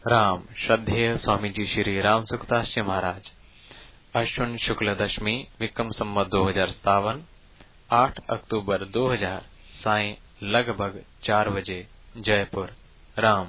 राम श्रद्धेय स्वामी जी श्री राम सुखदास जी महाराज। अश्विन शुक्ल दशमी विक्रम संवत 2057 8 अक्टूबर 2000 सायं लगभग 4 बजे जयपुर। राम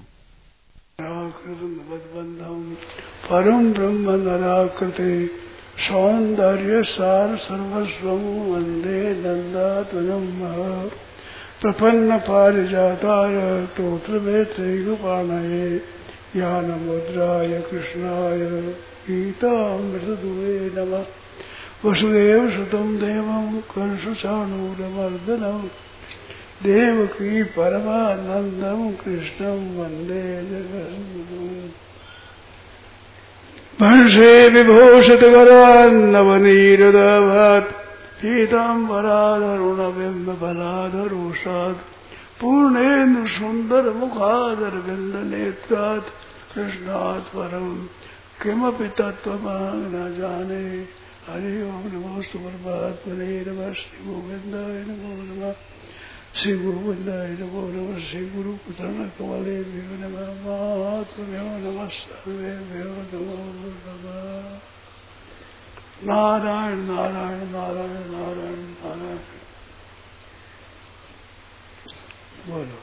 परम ब्रह्म नराकृते सौंदर्य सार सर्वस्वं वंदे नंदात्मजं प्रपन्न पारिजाताय तोत्रवेत्रैकपाणये ज्ञानमुद्राय कृष्णाय गीतामृतदुहे नमः। वसुदेव सुतं देवं कंसचाणूरमर्दनं देवकी परमानन्दं कृष्णं वन्दे जगद्गुरुं। भंसे विभूषितकरान्नवनीरुदाभात् पीताम्बराधरुणबिम्बफलाधरोषात् पूर्णेन्दुसुन्दरमुखादरविन्दनेत्रात् कृष्णात् परं किमपि तत्त्वमहं न जाने। हरि ओं नमोस्तु परमात्मने नमः। श्री गोविन्दाय नमो नमः। श्री गोविन्दाय नमो नमः। श्री गुरुपुत्रकमले नमः। महात्म्यो नमः। सर्वेभ्यो नमो नमः। नारायण नारायण नारायण नारायण नारायण। बोलो।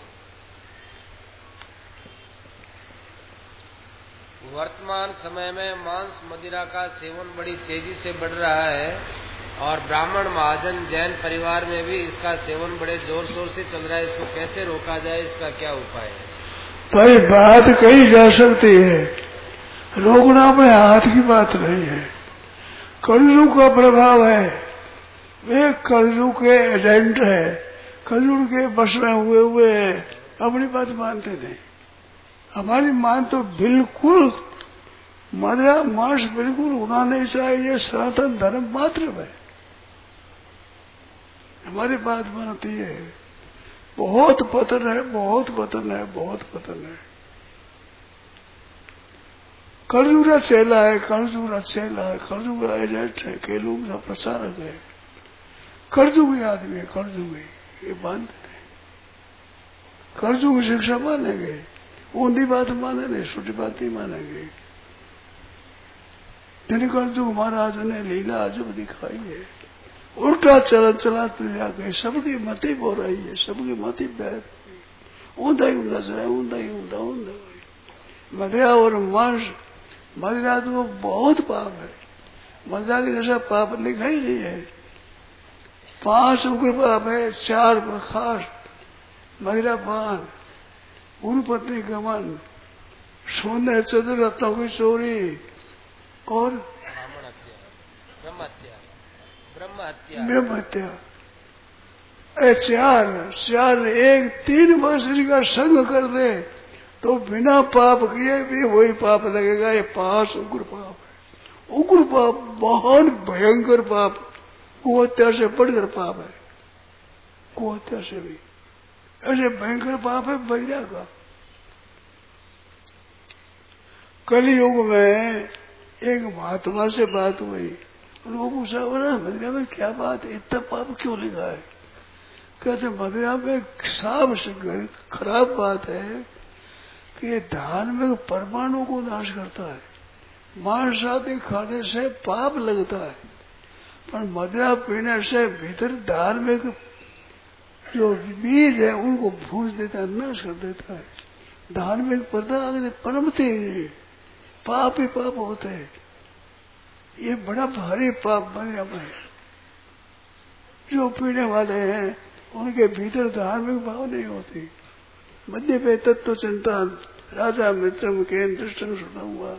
वर्तमान समय में मांस मदिरा का सेवन बड़ी तेजी से बढ़ रहा है और ब्राह्मण महाजन जैन परिवार में भी इसका सेवन बड़े जोर शोर से चल रहा है। इसको कैसे रोका जाए, इसका क्या उपाय है? भाई बात कही जा सकती है, रोकना अपने हाथ की बात नहीं है। कलयुग का प्रभाव है, वे कलयुग के एजेंट है, कलयुग के बस में हुए अपनी बात मानते नहीं। हमारी मान तो बिल्कुल मदिरा मांस बिल्कुल होना नहीं चाहिए, सनातन धर्म मात्र है। हमारी बात मानती है। बहुत पतन है, बहुत पतन है, बहुत पतन है। कलयुग चेला है, कलयुग चेला है, कलयुग एजेंट है, कलयुग का प्रचारक है, कलयुगी आदमी है, कलयुगी ये मानते नहीं। कलयुग शिक्षा मानेंगे, ऊंधी बात माने नहीं, छोटी बात नहीं मानेंगे। जिन कलयुग महाराज ने लीला अजब दिखाई है, उल्टा चलन चला गए, सबकी मति बोल रही है, सबकी मति बैठ गई। ऊंधा ही ऊंधा चला, ऊंधा ही ऊंधा ऊंधा। मदिरा और मांस, मदिरा तो बहुत पाप है। मदिरा की जैसा पाप लिखा ही नहीं है। 5 उग्र पाप है, 4 प्रकाश, मदिरा पान, गुरुपत्नी गमन, सोने चतुर रत्नों की चोरी और ब्रह्म हत्या। 4 एक 3 वर्ष का संग कर दे तो बिना पाप किए भी वही पाप लगेगा। ये 5 उग्र पाप है। उग्र पाप बहुत भयंकर पाप, गोहत्या से बढ़कर पाप है। गोहत्या से भी ऐसे भयंकर पाप है बहिरा का। कलयुग में एक महात्मा से बात हुई, उनको पूछा बोला मदिरा में क्या बात है, इतना पाप क्यों लिखा है? कहते मदिरा में साफ खराब बात है कि धार्मिक परमाणु को नाश करता है। मांस आदि खाने से पाप लगता है, पर मदिरा पीने से भीतर धार्मिक जो बीज है उनको भूज देता है, नाश कर देता है। धार्मिक पदार्थ परमते पाप ही पाप होते हैं। ये बड़ा भारी पाप मदिरा में है। जो पीने वाले हैं उनके भीतर धार्मिक भाव नहीं होती। मध्य पे तत्व चिंतन राजा मित्रम के दृष्टि सुना हुआ।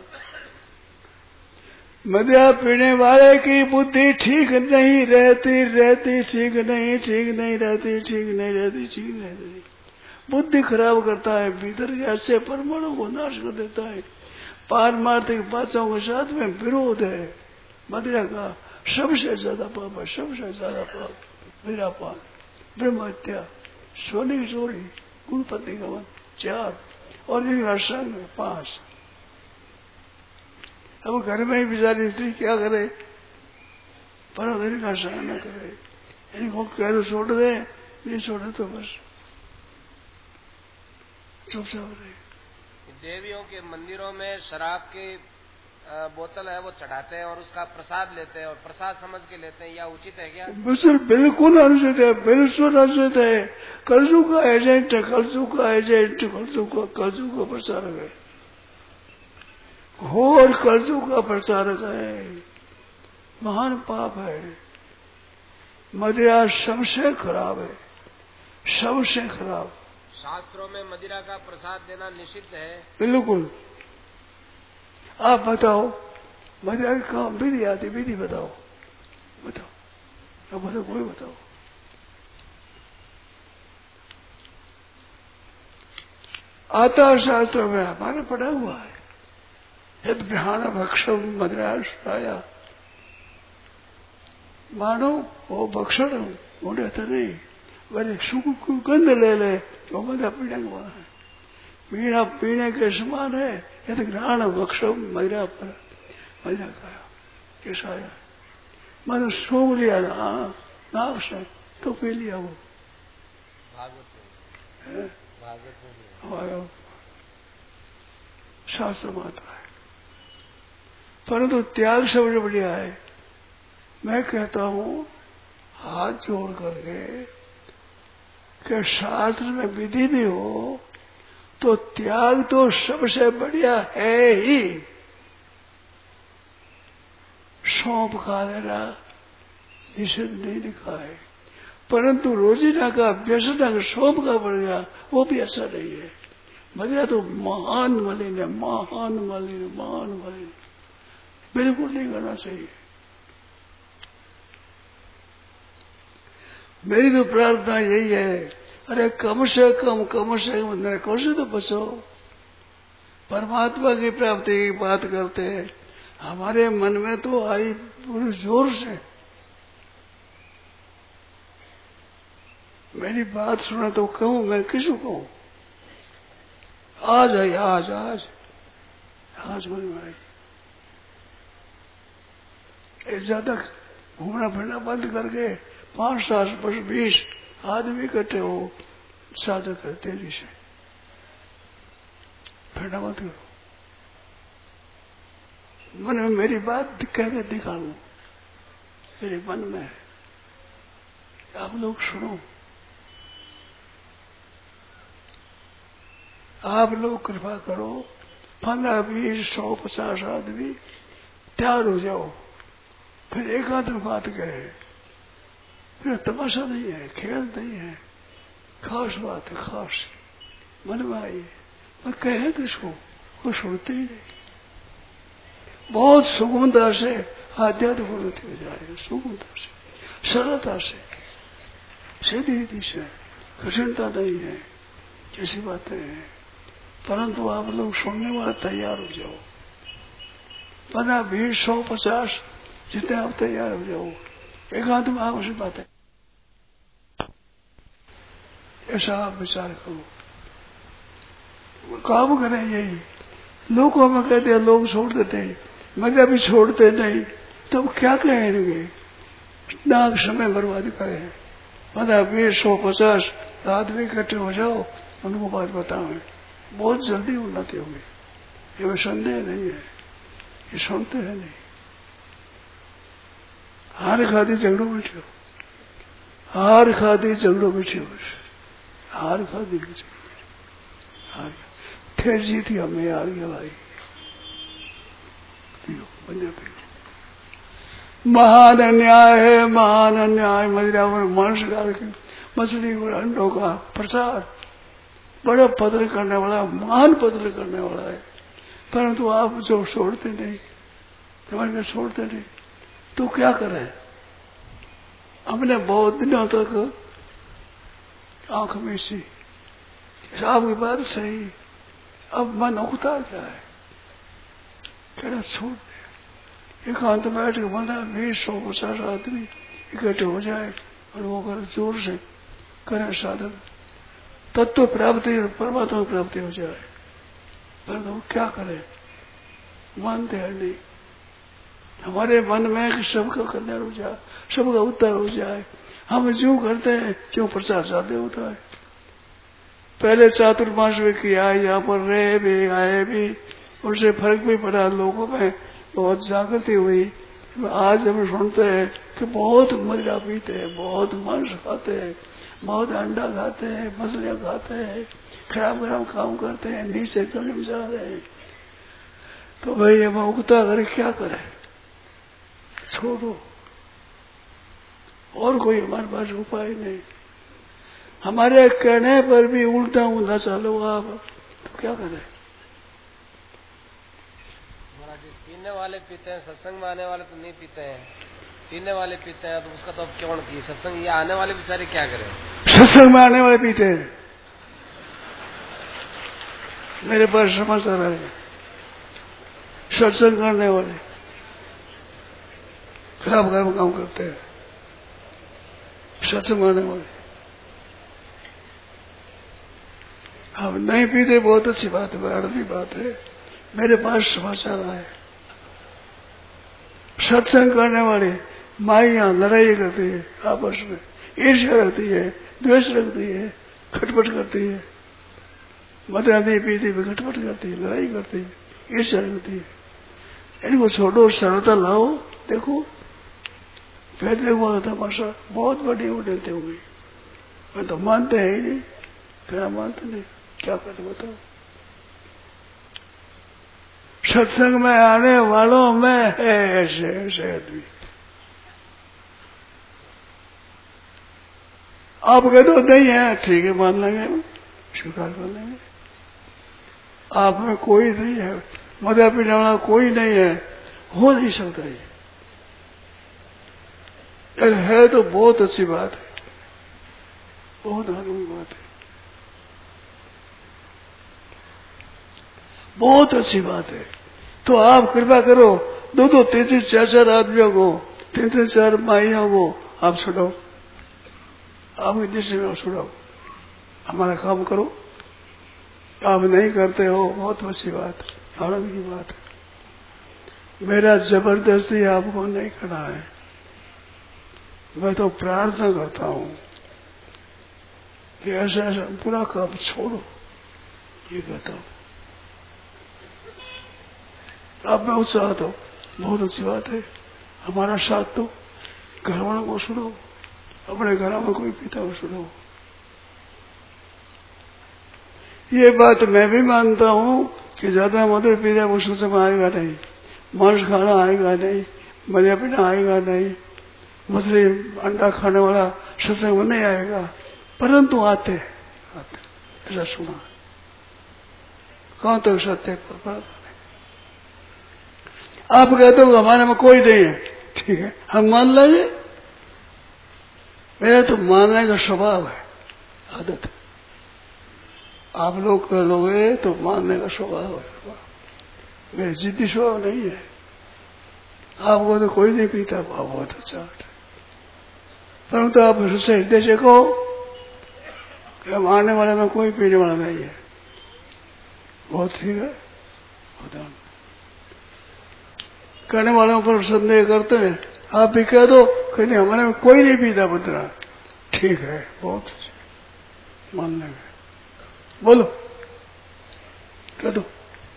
मदिरा पीने वाले की बुद्धि ठीक नहीं रहती, ठीक नहीं रहती, ठीक नहीं रहती। बुद्धि खराब करता है, भीतर के अच्छे परमाणु को नाश कर देता है। पारमार्थिक बातों के साथ में विरोध है। मदिरा का सबसे ज्यादा पाप है, सबसे ज्यादा पाप मदिरा पान, ब्रह्म हत्या, सोने की चोरी, गुरुपत्नी गमन 4 और इनका संग 5। अब घर में ही बेचारी स्त्री क्या करे, पर इनका संग न करे। इनको कह दो छोड़ दे, नहीं छोड़े तो बस चुपचाप रहे। देवियों के मंदिरों में शराब की बोतल है वो चढ़ाते हैं और उसका प्रसाद लेते हैं और प्रसाद समझ के लेते हैं, या उचित है क्या? बिल्कुल अनुचित है, बिल्कुल अनुचित है। कलयुग का एजेंट है, कलयुग का एजेंट, कलयुग का प्रचारक है, घोर कलयुग का प्रचारक है, महान पाप है। मदिरा सबसे खराब है, सबसे खराब। शास्त्रों में मदिरा का प्रसाद देना निषिद्ध है। बिल्कुल। आप बताओ मदिरा की काम विधि आती, विधि बताओ, बताओ, अब बताओ, कोई बताओ। आता शास्त्र में हमारे पढ़ा हुआ है, यद विहान भक्षण मदिरा आया, मानो वो भक्षण उड़े तो नहीं, वही सुख को गंध ले ले तो मदिरा पीने के वहां है, मीणा पीने के समान है। यदि घ्राण भक्षण मदिरा पर मदिरा खाया कैसा आया, मैंने सूंघ लिया नाक से तो पी लिया वो। हमारा शास्त्र माता है, परंतु त्याग सबसे बढ़िया है। मैं कहता हूं हाथ जोड़ करके कि शास्त्र में विधि भी हो तो त्याग तो सबसे बढ़िया है ही। सौंप खा लेना निषेध नहीं लिखा है, परंतु रोजीना का व्यसन अगर सौंप का बढ़ गया वो भी अच्छा नहीं है। मदिरा तो महान मलिन है, महान मलिन, महान मलिन, बिल्कुल नहीं करना चाहिए। मेरी तो प्रार्थना यही है, अरे कम से कम नरकों से तो बचो। परमात्मा की प्राप्ति की बात करते हैं, हमारे मन में तो आई पूरे जोर से। मेरी बात सुना तो कहूं, मैं किसको कहूं? आज आई, आज मन में आई। ज्यादा घूमना फिरना बंद करके 5, 7, 20 आदमी इकट्ठे हो साधक कर तेजी से फिरना मत करो। मन में मेरी बात कह के दिखाऊं, मेरे मन में है, आप लोग सुनो, आप लोग कृपा करो। 15, 20, 100, 50 आदमी तैयार हो जाओ, फिर एक आध बात कहे, फिर तमाशा नहीं है, खेल नहीं है, खास बात है, खास मन में आई। मैं कहे किसको, कोई सुनते ही नहीं। बहुत सुगमता से आध्यात्मिक उन्नति हो जाए, सुगमता से, सरलता से, सीधी रीति से, कठिनता नहीं है, ऐसी बातें हैं। परंतु आप लोग सुनने वाले तैयार हो जाओ। 15, 20, 100, 50 जितने आप तैयार हो जाओ, एक आध में आप उसी बात है, ऐसा आप विचार करो। काम करें यही, लोगों में कहते हैं लोग छोड़ देते हैं, मजा भी छोड़ते नहीं, तो क्या कहेंगे? इतना समय बर्बाद करें। 15, 20, 100, 50 आदमी इकट्ठे हो जाओ, उनको बात बताओ, बहुत जल्दी उन्नति होगी, ये संदेह नहीं है। ये सुनते हैं नहीं, हार खाती झगड़ों में बैठे हो, हार खाती झगड़ों में बैठे हो, हार खाती हार फिर जीती हमें हार गया भाई। महान अन्याय है, महान अन्याय। मदिरा मांस मछली और अंडों का प्रचार बड़ा पत्र करने वाला, महान पत्र करने वाला है, परंतु आप जो छोड़ते नहीं, तुम्हारे छोड़ते नहीं, तो क्या करें? हमने बहुत दिनों तक आंख में सी आपकी बात सही, अब मन उगता जाए, कहना छोड़ दे। एकांत बैठ के 15, 20, 100, 50 आदमी इकट्ठे हो जाए और वो कर जोर से करें साधन, तत्व प्राप्ति और परमात्मा प्राप्ति हो जाए। परंतु क्या करें, मानते हैं नहीं। हमारे मन में कि सबका कल्याण हो जाए, सबका उद्धार हो जाए, हम जो करते हैं क्यों प्रचार ज्यादा होता है। पहले चातुर्मास में किया, यहाँ पर रहे भी आए भी, उनसे फर्क भी पड़ा, लोगों में बहुत जागृति हुई। आज हम सुनते हैं कि बहुत मदिरा पीते हैं, बहुत मांस खाते हैं, बहुत अंडा खाते हैं, मछलियां खाते हैं, खराब काम करते हैं, नीचे गले में जा रहे हैं। तो भाई हम उगता करे क्या करे, छोड़ो, और कोई हमारे पास उपाय नहीं। हमारे कहने पर भी उल्टा ऊंधा चलो आप, तो क्या करें। पीने वाले पीते हैं, सत्संग में आने वाले तो नहीं पीते हैं। पीने वाले पीते हैं तो उसका तो अब क्यों की सत्संग, ये आने वाले बेचारे क्या करें। सत्संग में आने वाले पीते हैं, मेरे पास समाचार है। सत्संग करने वाले खराब काम करते हैं, सत्संग आने वाले अब नहीं पीते, बहुत अच्छी बात है, बड़ी बात है। मेरे पास समाचार आए, सत्संग करने वाले माइयां लड़ाई करती है आपस में, ईर्ष्या रखती है, द्वेष रखती है, खटपट करती है, मदिरा नहीं पीती भी खटपट करती है, लड़ाई करती है, ईर्ष्या रखती है। इनको छोड़ो, सरलता लाओ, देखो फिर देखो तमाशा, बहुत बड़ी उड़ते होंगे। मैं तो मानते हैं ही नहीं, क्या मानते नहीं, क्या करें बताओ। सत्संग में आने वालों में है ऐसे आदमी। आप कह दो नहीं है, ठीक है, मान लेंगे, स्वीकार कर लेंगे। आप में कोई नहीं है, मदिरा पीने वाला कोई नहीं है, हो नहीं सकता ये। अगर है तो बहुत अच्छी बात है, बहुत आनंद बात है, बहुत अच्छी बात है। तो आप कृपा करो, 2-2, 3-3, 4-4 आदमियों को, 3-3, 4 माइयों को आप छुड़ाओ, आपकी दृष्टि में छुड़ाओ, हमारा काम करो। आप नहीं करते हो, बहुत अच्छी बात है, आनंद की बात है। मेरा जबरदस्ती आपको नहीं करना है, मैं तो प्रार्थना करता हूं कि ऐसा ऐसा पूरा काम छोड़ो, ये कहता हूं। आप में उत्साह तो बहुत अच्छी बात है, हमारा साथ तो घर वालों को सुनो, अपने घरों में कोई पीता हो सुनो। ये बात मैं भी मानता हूं कि ज्यादा मदिरा पीना वो सत्संग में आएगा नहीं, मांस खाना आएगा नहीं, मदिरा पीना आएगा नहीं, मछली अंडा खाने वाला सत्संग में नहीं आएगा, परंतु आते ऐसा सुना। कौन तो सत्य पर आप कहते हो हमारे में कोई नहीं है, ठीक है, हम मान लेंगे। मेरा तो मानने का स्वभाव है, आदत है। आप लोग कह लोगे तो मानने का स्वभाव है, मेरे जिद्दी स्वभाव नहीं है। आपको तो कोई नहीं पीता, बहुत अच्छा है, परंतु आप उससे हृदय से कहो कि हम आने वाले में कोई पीने वाला नहीं है, बहुत ठीक है। कहने वालों पर संदेह करते हैं, आप भी कह दो कि नहीं हमारे में कोई नहीं पीता मदिरा, ठीक है, बहुत अच्छा, मान लेंगे। बोलो, कह दो।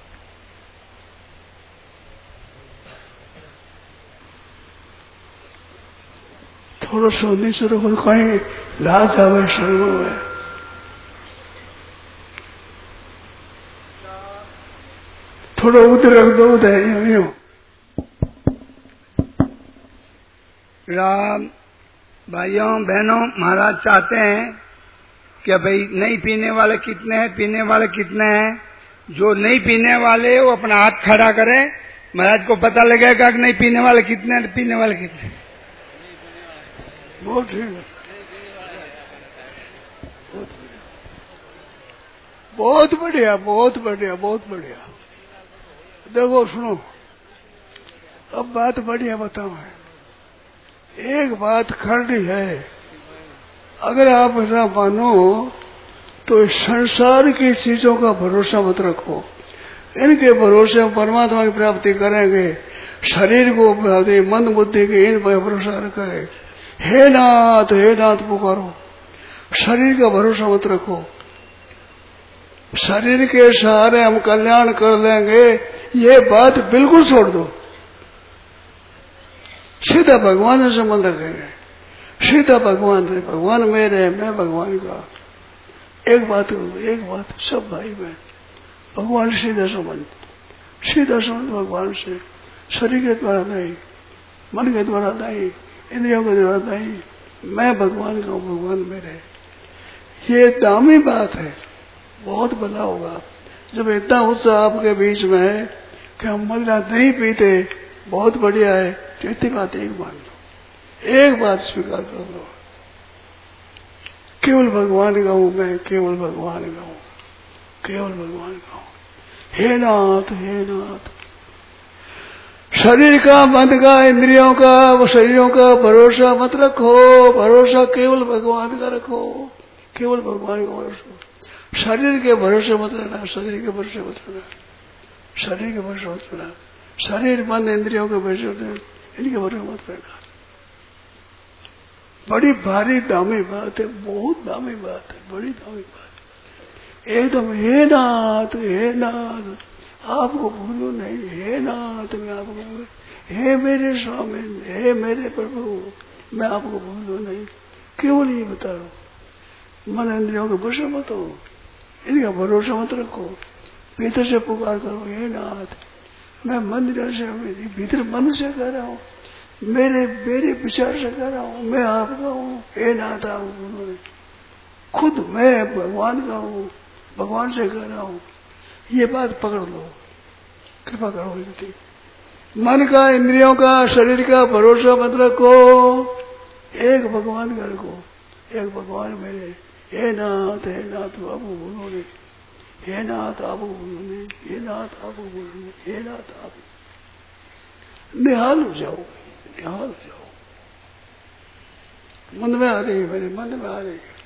थोड़ा सोनी से रखो, कहीं लाज आवे, शर्म है। थोड़ा उधर रख दो, उधर यूं। राम भाइयों बहनों, महाराज चाहते हैं कि भाई नहीं पीने वाले कितने हैं, पीने वाले कितने हैं। जो नहीं पीने वाले वो अपना हाथ खड़ा करें, महाराज को पता लगेगा कि नहीं पीने वाले कितने हैं, पीने वाले कितने। बहुत ठीक है, बहुत बढ़िया, बहुत बढ़िया, बहुत बढ़िया। देखो सुनो, अब बात बढ़िया बताओ है। एक बात खड़ी है, अगर आप ऐसा मानो तो इस संसार की चीजों का भरोसा मत रखो। इनके भरोसे हम परमात्मा की प्राप्ति करेंगे। शरीर को मन बुद्धि के इन पर भरोसा रखें। हे नाथ पुकारो, शरीर का भरोसा मत रखो। शरीर के सहारे हम कल्याण कर लेंगे, ये बात बिल्कुल छोड़ दो। सीधा भगवान से संबंध रखेंगे, सीधा भगवान से, भगवान मेरे, मैं भगवान का। एक बात सब भाई बहन, भगवान से सीधा संबंध, सीधा संबंध भगवान से, शरीर के द्वारा नहीं, मन के द्वारा नहीं, इंद्रियों के द्वारा नहीं। मैं भगवान का हूँ, भगवान मेरे। ये दामी बात है, बहुत भला होगा जब इतना उत्साह आपके बीच में है कि हम मदिरा नहीं पीते, बहुत बढ़िया है। तो इतनी बात एक मान लो, एक बात स्वीकार कर लो, केवल भगवान का हूं मैं, केवल भगवान का हूं, केवल भगवान का हूं। हे नाथ, हे नाथ, शरीर का, मन का, इंद्रियों का, शरीरों का भरोसा मत रखो, भरोसा केवल भगवान का रखो, केवल भगवान का भरोसा। शरीर के भरोसे मत रहना, शरीर के भरोसे मत रहना, शरीर के भरोसे मत रहना, शरीर मन इंद्रियों के भरोसे, इनके भरोसे मत रहना। बड़ी भारी दामी बात है, बहुत दामी बात है, बड़ी दामी बात है। एकदम हे नाथ, हे नाथ, आपको भूलो नहीं, हे नाथ मैं आपको भूलो, हे मेरे स्वामी, हे मेरे प्रभु मैं आपको भूलो नहीं। केवल ये बता रहा, मन इंद्रियों के भरोसे मत हो, इनका भरोसा मत रखो, भीतर से पुकार करो, हे नाथ मैं मंदिर से, भीतर मन से कह रहा हूँ, मेरे विचार से कह रहा हूँ, मैं आपका हूँ, हे नाथ आप भूलो नहीं। खुद मैं भगवान का हूँ, भगवान से कह रहा हूँ, ये बात पकड़ लो, कृपा करो। इनकी मन का, इंद्रियों का, शरीर का भरोसा मत रखो, एक भगवान का रखो, एक भगवान मेरे। हे नाथ आप भूलो नहीं, हे नाथ आप भूलो नहीं, हे नाथ आप भूलो नहीं, हे नाथ आप निहाल हो जाओ, निहाल हो जाओ। मन में आ रही है, मेरे मन में आ रही है।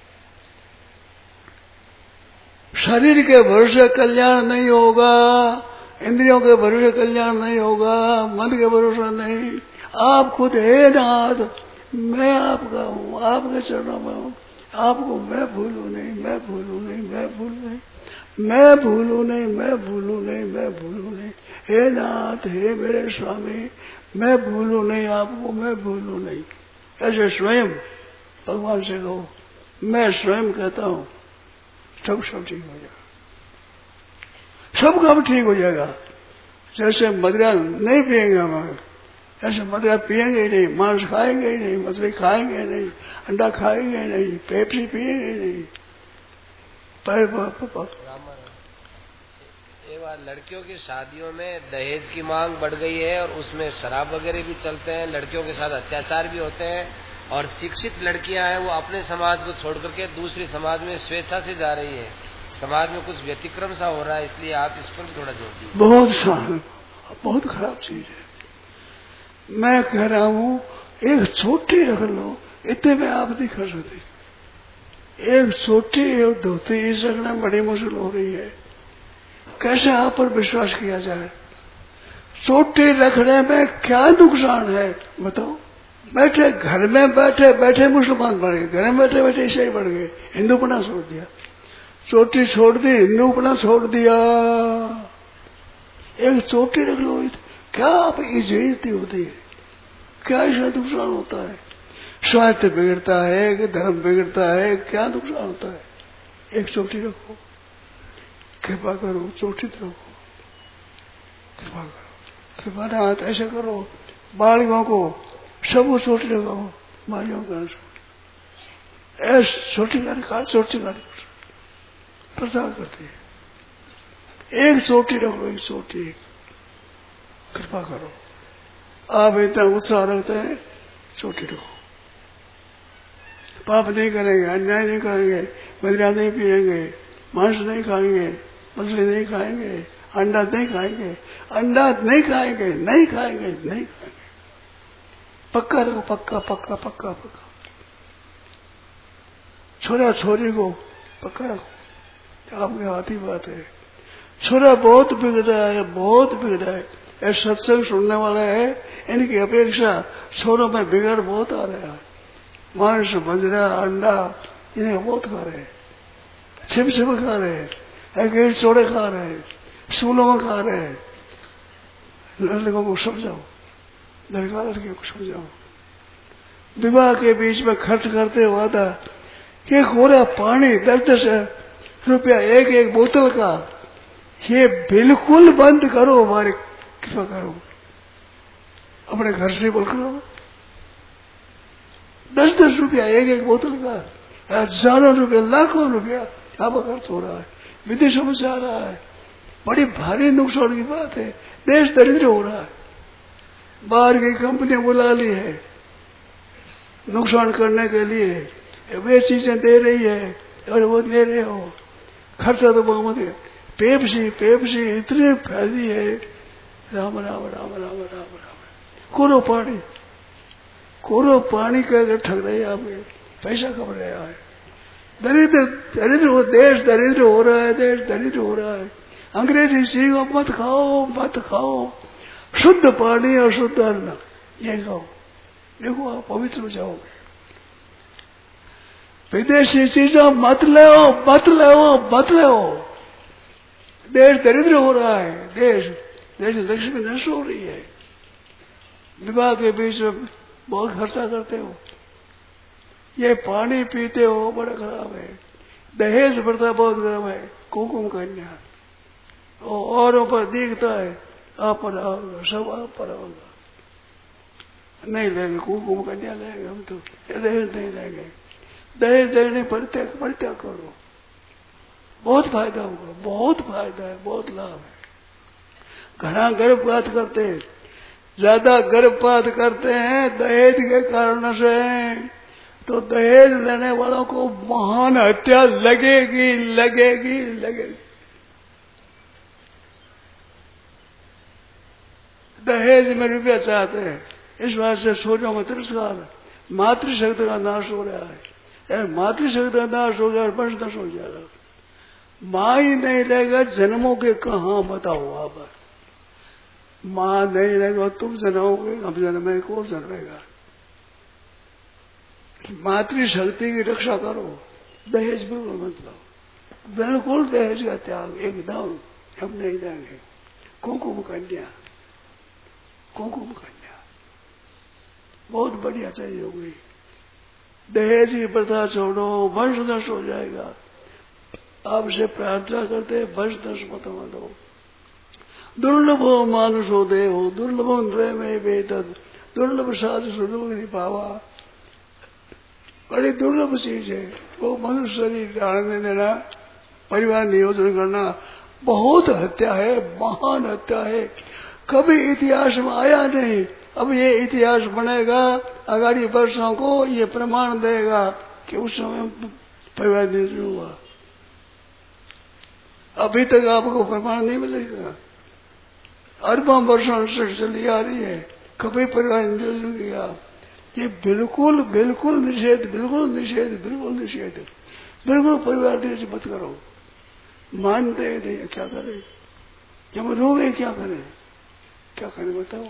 शरीर के भरोसे कल्याण नहीं होगा, इंद्रियों के भरोसे कल्याण नहीं होगा, मन के भरोसा नहीं। आप खुद हे नाथ मैं आपका हूँ, आपके चरणों में हूँ, आपको मैं भूलू नहीं, मैं भूलू नहीं, मैं भूलू नहीं, मैं भूलू नहीं, मैं भूलू नहीं, मैं भूलू नहीं। हे नाथ, हे मेरे स्वामी, मैं भूलू नहीं, आपको मैं भूलू नहीं। ऐसे स्वयं भगवान से कहो, मैं स्वयं कहता हूँ, सब ठीक हो जाएगा, सब काम ठीक हो जाएगा। जैसे मदिरा नहीं पिएंगे हम, ऐसे मदिरा पिएंगे ही नहीं, मांस खाएंगे ही नहीं, मछली खाएंगे नहीं, अंडा खाएंगे नहीं, पेप्सी पिएंगे नहीं। एक बार लड़कियों की शादियों में दहेज की मांग बढ़ गई है और उसमें शराब वगैरह भी चलते हैं, लड़कियों के साथ अत्याचार भी होते हैं, और शिक्षित लड़कियां हैं वो अपने समाज को छोड़ करके दूसरी समाज में स्वेच्छा से जा रही है। समाज में कुछ व्यतिक्रम सा हो रहा है, इसलिए आप इस पर भी थोड़ा जोर दीजिए। बहुत खराब चीज है। मैं कह रहा हूँ एक छोटी रख लो, इतने में आप नहीं कर सकते। एक छोटी धोती इस रखना बड़ी मुश्किल हो रही है। कैसे आप पर विश्वास किया जाए? छोटी रखने में क्या नुकसान है बताओ? बैठे घर में बैठे बैठे मुसलमान बन गए, घर में बैठे बैठे ईसाई बन गए, हिंदूपना छोड़ दिया, चोटी छोड़ दी, हिंदूपना छोड़ दिया। एक चोटी रख लो, क्या आप इज्जत होती है? क्या ऐसा नुकसान होता है? स्वास्थ्य बिगड़ता है कि धर्म बिगड़ता है? क्या नुकसान होता है? एक चोटी रखो, कृपा करो, चोटी रखो, कृपा करो, कृपा नाथ ऐसा करो। बालियों को सब चोटी लगाओ, माइयों का छोटी गाड़ी कार, छोटी गाड़ी प्रचार करती है। एक चोटी रखो, एक चोटी, कृपा करो। आप इतना उत्साह रखते हैं, चोटी रखो। पाप नहीं करेंगे, अन्याय नहीं करेंगे, मदिरा नहीं पिएंगे, मांस नहीं खाएंगे, मछली नहीं खाएंगे, अंडा नहीं खाएंगे, अंडा नहीं खाएंगे, नहीं खाएंगे, नहीं खाएंगे। पक्का रखो, पक्का पक्का पक्का पक्का। छोरा छोरी को पक्का रखो, आपके हाथ ही बात है। छोरा बहुत बिगड़ रहा है, बहुत बिगड़ रहा है। ऐसे सत्संग सुनने वाला है, इनकी अपेक्षा छोरों में बिगड़ बहुत आ रहा है। मांस, मदिरा, अंडा इन्हें बहुत खा रहे हैं, छिप खा रहे हैं। एक चौड़े खा रहे हैं, स्कूलों में खा रहे हैं। लड़कों को समझाओ, लड़का लड़कियों को समझाओ। विवाह के बीच में खर्च करते हुआ था कि कोरा पानी 10-10 रुपया एक बोतल का, ये बिल्कुल बंद करो। हमारे कृपा करो, अपने घर से बोल करो। 10-10 रुपया एक बोतल का, हजारों रुपया, लाखों रुपया अब खर्च हो रहा है, विदेशों में जा रहा है। बड़ी भारी नुकसान की बात है। देश दरिद्र हो रहा है। बाहर की कंपनियां बुला ली है नुकसान करने के लिए, वे चीजें दे रही है और वो ले रहे हो, खर्चा तो बहुत है। पेप्सी इतनी फैली है। राम राम राम राम राम राम। कोरो पानी का ठग रहे आप, पैसा कम रहा है। दरिद्र हो, देश दरिद्र हो रहा है, देश दरिद्र हो रहा है। अंग्रेजी सीखो, मत खाओ, शुद्ध पानी और शुद्ध अन्न ये खाओ, देखो आप पवित्र हो जाओगे। विदेशी चीजें मत लो। देश दरिद्र हो रहा है, देश लक्ष्मी नष्ट हो रही है। विवाह के बीच में बहुत खर्चा करते हो, ये पानी पीते हो, बड़ा खराब है। दहेज प्रथा बहुत खराब है। कुमकुम कन्या औरों पर दिखता है, आप पर आओगा, सब आप पर आओगा। नहीं लेंगे कुमकुम कन्या लेंगे हम तो, दहेज नहीं लेंगे। दहेज देने परित्याग करो, बहुत फायदा होगा, बहुत फायदा है, बहुत लाभ है। घना गर्भपात करते हैं, ज्यादा गर्भपात करते हैं दहेज के कारण से, तो दहेज लेने वालों को महान हत्या लगेगी। दहेज में रुपया चाहते हैं, इस बात से सोचो में तिरस्कार। मातृशक्ति का नाश हो रहा है। मातृशक्ति का नाश हो गया, वंश नष्ट हो जाएगा। माँ ही नहीं रहेगा, जन्मों के कहाँ बताओ आप। माँ नहीं रहेगा, तुम जन्मोगे, हम जन्मे, कौन जन्मेगा। मातृशक्ति की रक्षा करो, दहेज बिल्कुल मत लो, बिल्कुल दहेज का त्याग एकदम हम नहीं देंगे। कुमकुम कन्या बहुत बढ़िया चाहिए होगी। दहेज की प्रथा छोड़ो, वंश नष्ट हो जाएगा। आपसे प्रार्थना करते हैं, वंश नष्ट मत दो। दुर्लभो मानुषो देहो दुर्लभो नृमे वेतद दुर्लभ साधु सुलभ नहीं पावा। बड़ी दुर्लभ चीज है वो मनुष्य शरीर डालने देना, परिवार नियोजन करना। बहुत हत्या है, महान हत्या है, कभी इतिहास में आया नहीं। अब ये इतिहास बनेगा आगामी वर्षों को, ये प्रमाण देगा कि उस समय परिवार नियोजन हुआ। अभी तक आपको प्रमाण नहीं मिलेगा। अरबों वर्षों से चली आ रही है, कभी परिवार नियोजन किया। ये बिल्कुल निषेध, बिल्कुल परिवार नियोजन मत करो। मानते नहीं, क्या करें, जब रोगे क्या करें बताओ।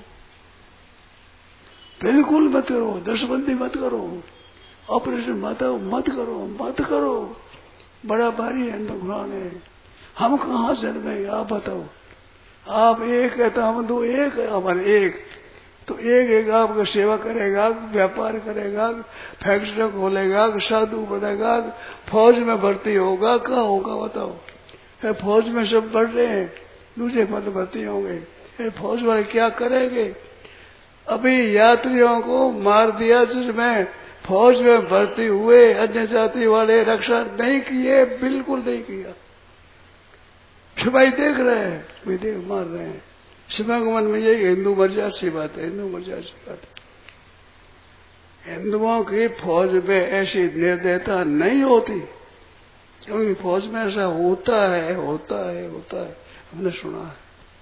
बिल्कुल मत करो, दशबंदी मत करो, ऑपरेशन मत करो। बड़ा भारी है नुकसान है। हम कहाँ जन्मे आप बताओ। आप एक है तो हम दो, एक है हमारे एक, तो एक आपका सेवा करेगा, व्यापार करेगा, फैक्ट्री खोलेगा, साधु बनेगा, फौज में भर्ती होगा, कहाँ होगा बताओ। फौज में सब बढ़ रहे हैं, दूसरे पद भर्ती होंगे। फौज वाले क्या करेंगे। अभी यात्रियों को मार दिया, जिसमें फौज में भर्ती हुए अन्य जाति वाले रक्षा नहीं किए, बिल्कुल नहीं किया। सिपाही देख रहे हैं, वे मार रहे हैं। सिपाही को मन में यही हिंदू मर जाए, अच्छी बात है, हिंदू मर जाए, अच्छी बात है। हिंदुओं की फौज में ऐसी निर्दयता नहीं होती, क्योंकि फौज में ऐसा होता है। हमने सुना है,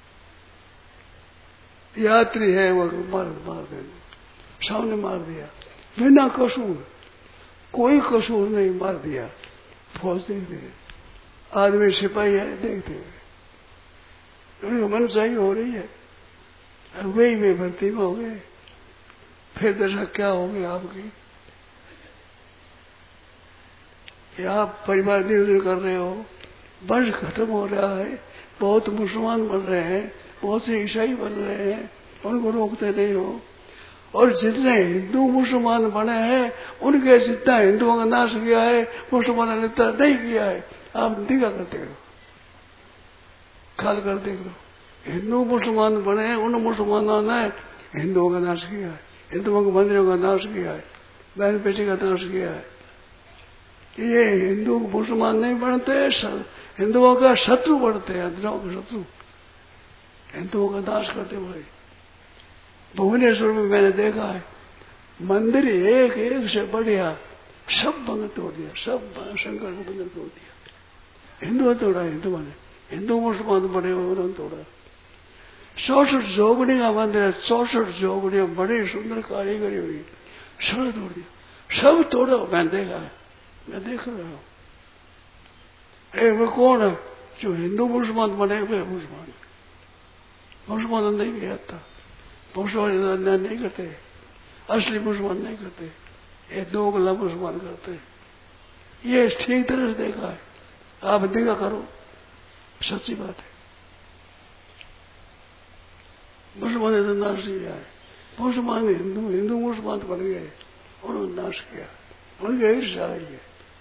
यात्री है वो मार देना, सामने मार दिया बिना कसूर, कोई कसूर नहीं, मार दिया। फौज देखते हैं, आदमी सिपाही है देखते हुए, उनकी मनसाई हो रही है। वही में भर्ती में हो गए, फिर दशा क्या होगी आपकी। आप परिवार नियोजन कर रहे हो, वंश खत्म हो रहा है, बहुत मुसलमान बन रहे हैं, बहुत से ईसाई बन रहे हैं, उनको रोकते नहीं हो। और जितने हिंदू मुसलमान बने हैं उनके जितना हिंदुओं का नाश किया है मुसलमानों ने इतना नहीं किया है। आप निगा करते हो, ख्याल कर देख लो, हिंदू मुसलमान बने हैं, उन मुसलमानों ने हिंदुओं का नाश किया है, हिंदुओं के मंदिरों का नाश किया है, बहन बेटी का नाश किया है। ये हिंदू मुसलमान नहीं बनते, हिंदुओं का शत्रु बनते हैं, हिंदुओं के शत्रु, हिंदुओं का नाश करते हुए। भुवनेश्वर में मैंने देखा है, मंदिर एक एक से बढ़िया, सब भंग तोड़ दिया, सब शंकर का मंदिर तोड़ दिया। हिंदुओं तोड़ा, हिंदुओं ने, हिंदू मुसलमान बड़े हुए उन्होंने तोड़ा। 64 जोगनी का मंदिर है, 64 जोगनी बड़ी सुंदर कारीगरी हुई, सब तोड़ दिया, सब तोड़ा। मैंने देखा है, मैं देख रहा हूँ। वे कौन है जो हिंदू मुसलमान बने हुए? मुसलमान, मुसलमान नहीं किया था, मुसलमान नहीं करते, असली मुसलमान नहीं करते, ये दो गला मुसलमान करते। ये ठीक तरह से देखा है, आप देखा करो, सच्ची बात है। मुसलमान ने नाश किया है, मुसलमान हिंदू, हिंदू मुसलमान बन गए, उन्होंने नाश किया, उनके ईर्ष्या है।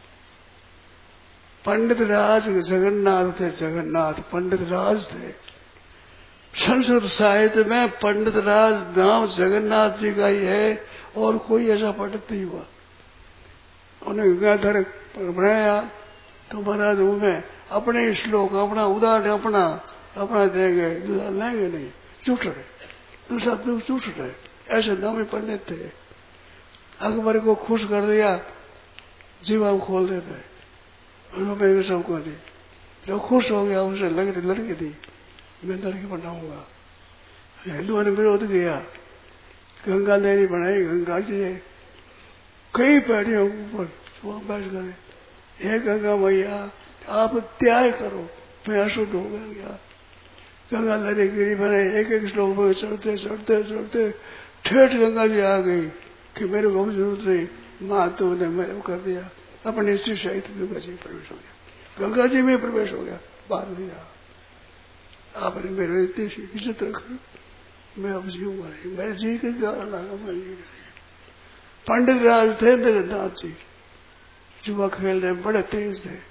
पंडित राज जगन्नाथ थे, जगन्नाथ पंडित राज थे। संस्कृत साहित्य में पंडित राज नाम जगन्नाथ जी का ही है, और कोई ऐसा पंडित नहीं हुआ। उन्हें गंगाधर बनाया तो महाराज उनमें अपने श्लोक, अपना उदाहरण, अपना देंगे, लेंगे नहीं, झूठ रहे, दूसरा झूठ रहे, ऐसे नामी पंडित थे। अकबर को खुश कर दिया, जीवा खोल देते, उन्होंने सबको दी। जो खुश हो गया उसे लड़की दी, मैं लड़की बनाऊंगा। हिंदुओं ने विरोध किया, गंगा नहरी बनाई, गंगा जी कई पैड़ियों ऊपर वहां बैठ गए, हे गंगा मैया आप त्याग करो, मैं अशुद्ध हो गया। गंगा नहरी गिरी बने, एक एक श्लोक में चढ़ते चढ़ते चढ़ते ठेठ गंगा जी आ गई कि मेरे को जरूरत नहीं, माँ तो ने मैं कर दिया, अपने स्त्री सहित गंगा जी प्रवेश हो गया, गंगा जी में प्रवेश हो गया, बाहर नहीं रहा। आपने मेरे इतनी इज्जत रखी, मैं अब जीऊंगा नहीं, मेरे जी के कारण मैं जी। पंडित राज थे जगन्नाथ जी, जुआ खेलने बड़े तेज थे।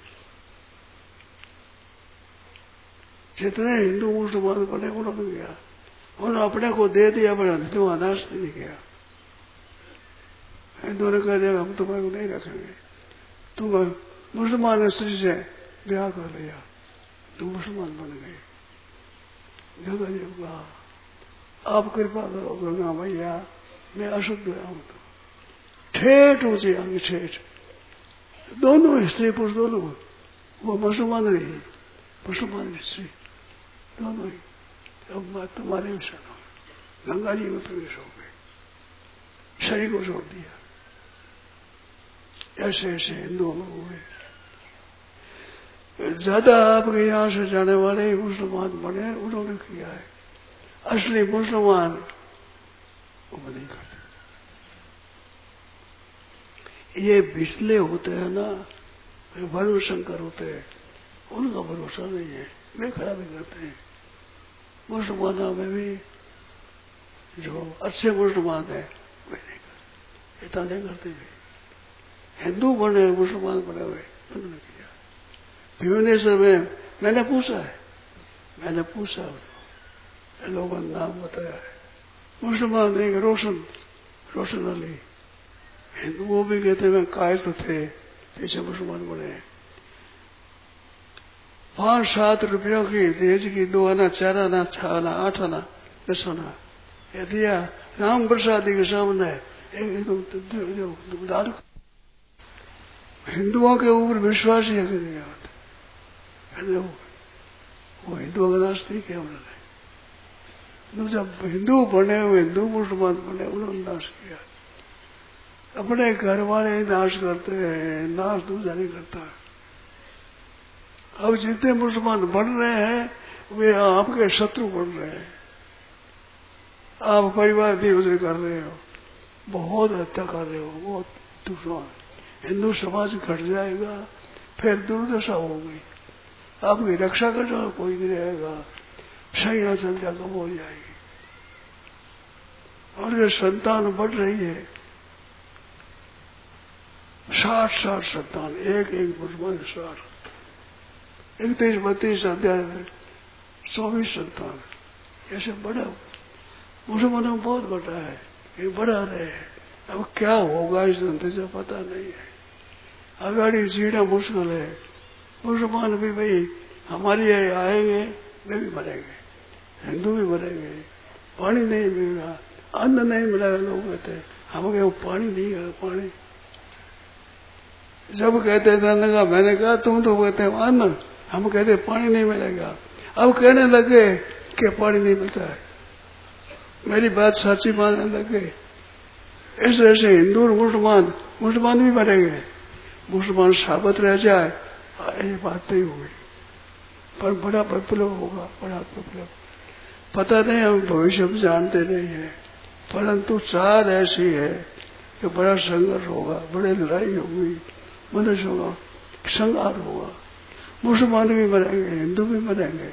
जितने हिंदू मुसलमान बने उन्होंने किया, उन्होंने अपने को दे दिया, बड़ा हिंदू अनाश नहीं किया। हिंदुओं ने कह दिया हम तुम्हारे को नहीं रखेंगे, तुम मुसलमान स्त्री से ब्याह कर लिया, तुम मुसलमान बन गए। गंगा जी कहा आप कृपा करो गंगा मैया, मैं अशुद्ध हूं। तो ठेठ ऊंची आगे ठेठ, दोनों स्त्री पुरुष दोनों, वो मुसलमान रही, मुसलमान स्त्री दोनों ही, अब मैं तुम्हारे में शरण हूं। गंगा जी में प्रवेश हो गए, शरीर को छोड़ दिया। ऐसे ऐसे हिंदुओं में हुए। ज्यादा आपके यहां से जाने वाले मुसलमान बने, उन्होंने किया है। असली मुसलमान वो नहीं करते। ये बिस्ले होते हैं ना, वर्ण शंकर होते हैं, उनका भरोसा नहीं है, वे खराबी करते हैं। मुसलमानों में भी जो अच्छे मुसलमान है वे नहीं करते, इतना नहीं करते। हिंदू बने मुसलमान बने हुए उन्होंने किया। भुवनेश्वर में मैंने पूछा लोगों ने नाम बताया है, मुसलमान एक रोशन अली, हिंदू वो भी कहते मैं कायस्थ थे, पीछे मुसलमान बने। 5-7 रुपयों की दहेज की 2 आना 4 आना 6 आना 8 आना 10 आना ये दिया राम प्रसादी के सामने। हिंदुओं के ऊपर विश्वास ही ऐसे नहीं आता, वो हिंदुओं का नाश नहीं किया उन्होंने। जब हिंदू बने हुए, हिंदू मुसलमान बने, उन्होंने नाश किया। अपने घर वाले ही नाश करते हैं, नाश दूसरा नहीं करता। अब जितने मुसलमान बन रहे हैं वे आपके शत्रु बन रहे हैं। आप परिवार भी कर रहे हो, बहुत हत्या कर रहे हो, बहुत दुश्मन। हिंदू समाज घट जाएगा, फिर दुर्दशा होगी। आपकी रक्षा करने वाला कोई नहीं रहेगा, सही ना संध्या कब हो जाएगी। और ये संतान बढ़ रही है, 60 संतान, एक मुसलमान 60, 31-32 अध्याय में 24 संतान, ऐसे बड़ा मुसलमानों में बहुत बड़ा है, ये बढ़ा रहे हैं। अब क्या होगा इस नतीजा पता नहीं है, आगाड़ी जीना मुश्किल है। मुसलमान भी भाई हमारे आएंगे, वे भी मरेंगे, हिंदू भी मरेंगे, पानी नहीं मिलेगा, अन्न नहीं मिलेगा। लोग कहते हैं हम क्या पानी नहीं है, पानी जब कहते थे लगा, मैंने कहा तुम तो कहते हो अन्न, हम कहते पानी नहीं मिलेगा। अब कहने लगे कि पानी नहीं मिलता है, मेरी बात सच्ची मानने लगे। इस तरह से हिंदू और मुसलमान भी मरेंगे, मुसलमान साबित रह जाए, ये बात नहीं होगी, पर बड़ा विप्लव होगा, बड़ा विप्लव। पता नहीं, हम भविष्य में जानते नहीं है, परंतु चार ऐसी है कि बड़ा संघर्ष होगा, बड़ी लड़ाई होगी, मनुष्यों का संहार होगा। मुसलमान भी मरेंगे, हिंदू भी मरेंगे।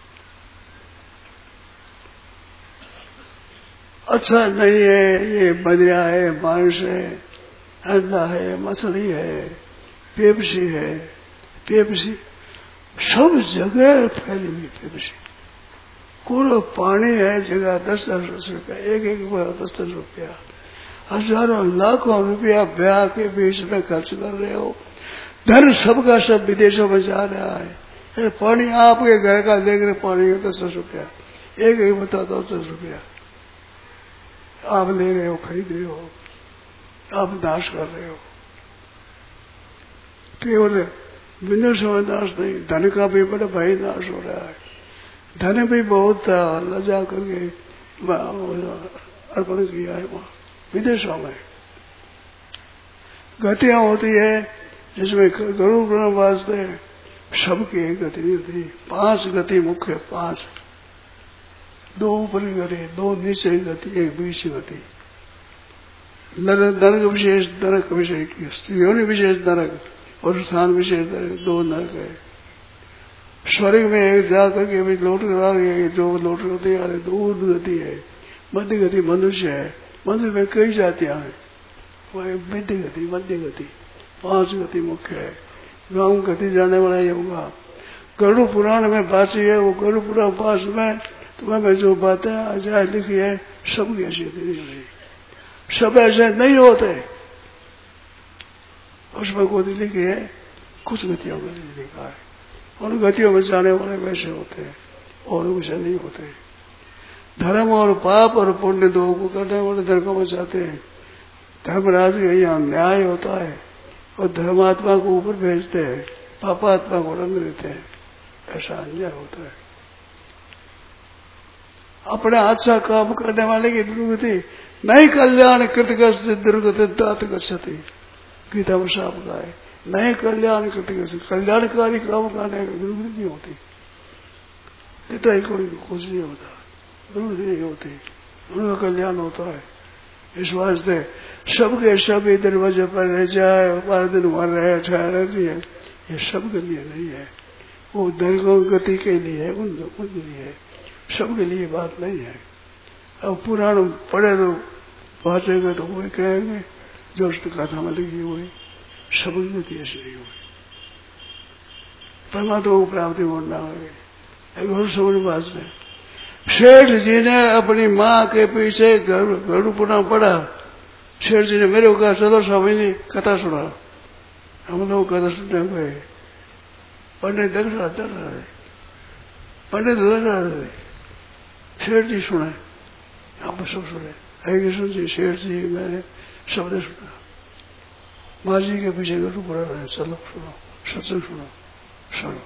अच्छा नहीं है, ये बलिया है, मांस है, अंडा है, मछली है, पेप्सी है, पेप्सी सब जगह फैली हुई पेप्सी। पूरा पानी है जगह 10-10 रुपया, एक 10-10 रुपया, हजारों लाखों रुपया ब्याह के बीच में खर्च कर रहे हो। धन सबका सब विदेशों में जा रहा है। पानी आपके घर का देख रहे, पानी 10-10 रुपया, एक बता 10-10 रुपया आप ले रहे हो, खरीद रहे हो, आप नाश कर रहे हो। केवल विनाश में नाश नहीं, धन का भी बड़ा भाई नाश हो रहा है। धन भी बहुत था, लजा करके अर्पण किया है वहां विदेशों में। गतियां होती है जिसमें गरुड़ पुराण वास्ते सबकी एक गति नहीं होती, 5 गति मुख्य, 5, 2 ऊपरी गति, 2 नीचे गति, 1 बीच गति। नरक विशेष नरक विशेष, योनि विशेष नरक और स्थान विशेष नरक, 2 नरक है। स्वर्ग में एक जाकर के भी लौट कर आ गए, जो लौट होते आ रहे, 2 गति है। मध्य गति मनुष्य है, मनुष्य में कई जातियां हैं, मध्य गति 5 गति मुख्य है। गांव गति जाने वाला ये होगा। गरुड़ पुराण में बासी है, वो गरुड़ पुराण पास में तुम्हें जो बातें अजाय लिखी है सब ऐसी नहीं रही, सब ऐसे नहीं होते। उसमें गोदी लिखी है, कुछ गतियों में नहीं लिखा है, उन गतियों में जाने वाले वैसे होते हैं और वैसे नहीं होते। धर्म और पाप और पुण्य दो को करने वाले नरकों में जाते हैं। धर्मराज के यहाँ न्याय होता है और धर्मात्मा को ऊपर भेजते हैं, पापात्मा को रंग देते हैं, ऐसा अन्याय होता है। अपने अच्छा काम करने वाले की दुर्गति नहीं, कल्याण कृतगति दुर्गति दात गच्छति, गीता में साफ कहा है। नहीं कल्याण कृतगति, कल्याणकारी काम करने की दुर्गति नहीं होती, गीता ही कोई कुछ नहीं होता, दुर्गति नहीं होती, उनका कल्याण होता है। इस वास्ते सबके सब इधर वजह पर रह जाए, 12 दिन वहां रहे, ठहर दिए, ये सब के लिए नहीं है, वो दर्गों गति के लिए है, उनके लिए है, सबके लिए बात नहीं है। अब पुराण पढ़े तो वाचेगा तो वही कहेंगे जो उस कथा में लिखी हुई, सबकी गति ऐसी नहीं हुई। परमात्मा को प्राप्ति होना है। और समझ बात में शेठ जी ने अपनी माँ के पीछे गरुड़ पुराण पढ़ा। शेठ जी ने मेरे को कहा चलो स्वामी जी कथा सुना। हम लोग कथा सुनने गए, पंडित डर रहा थे, पंडित लग रहा थे। शेठ जी सुने, हम सब सुने, कृष्ण जी, शेठ जी, मैंने सबने सुना। माँ जी के पीछे गरुड़ पुराण है, चलो सुनो, सत्संग सुनो, सुनो।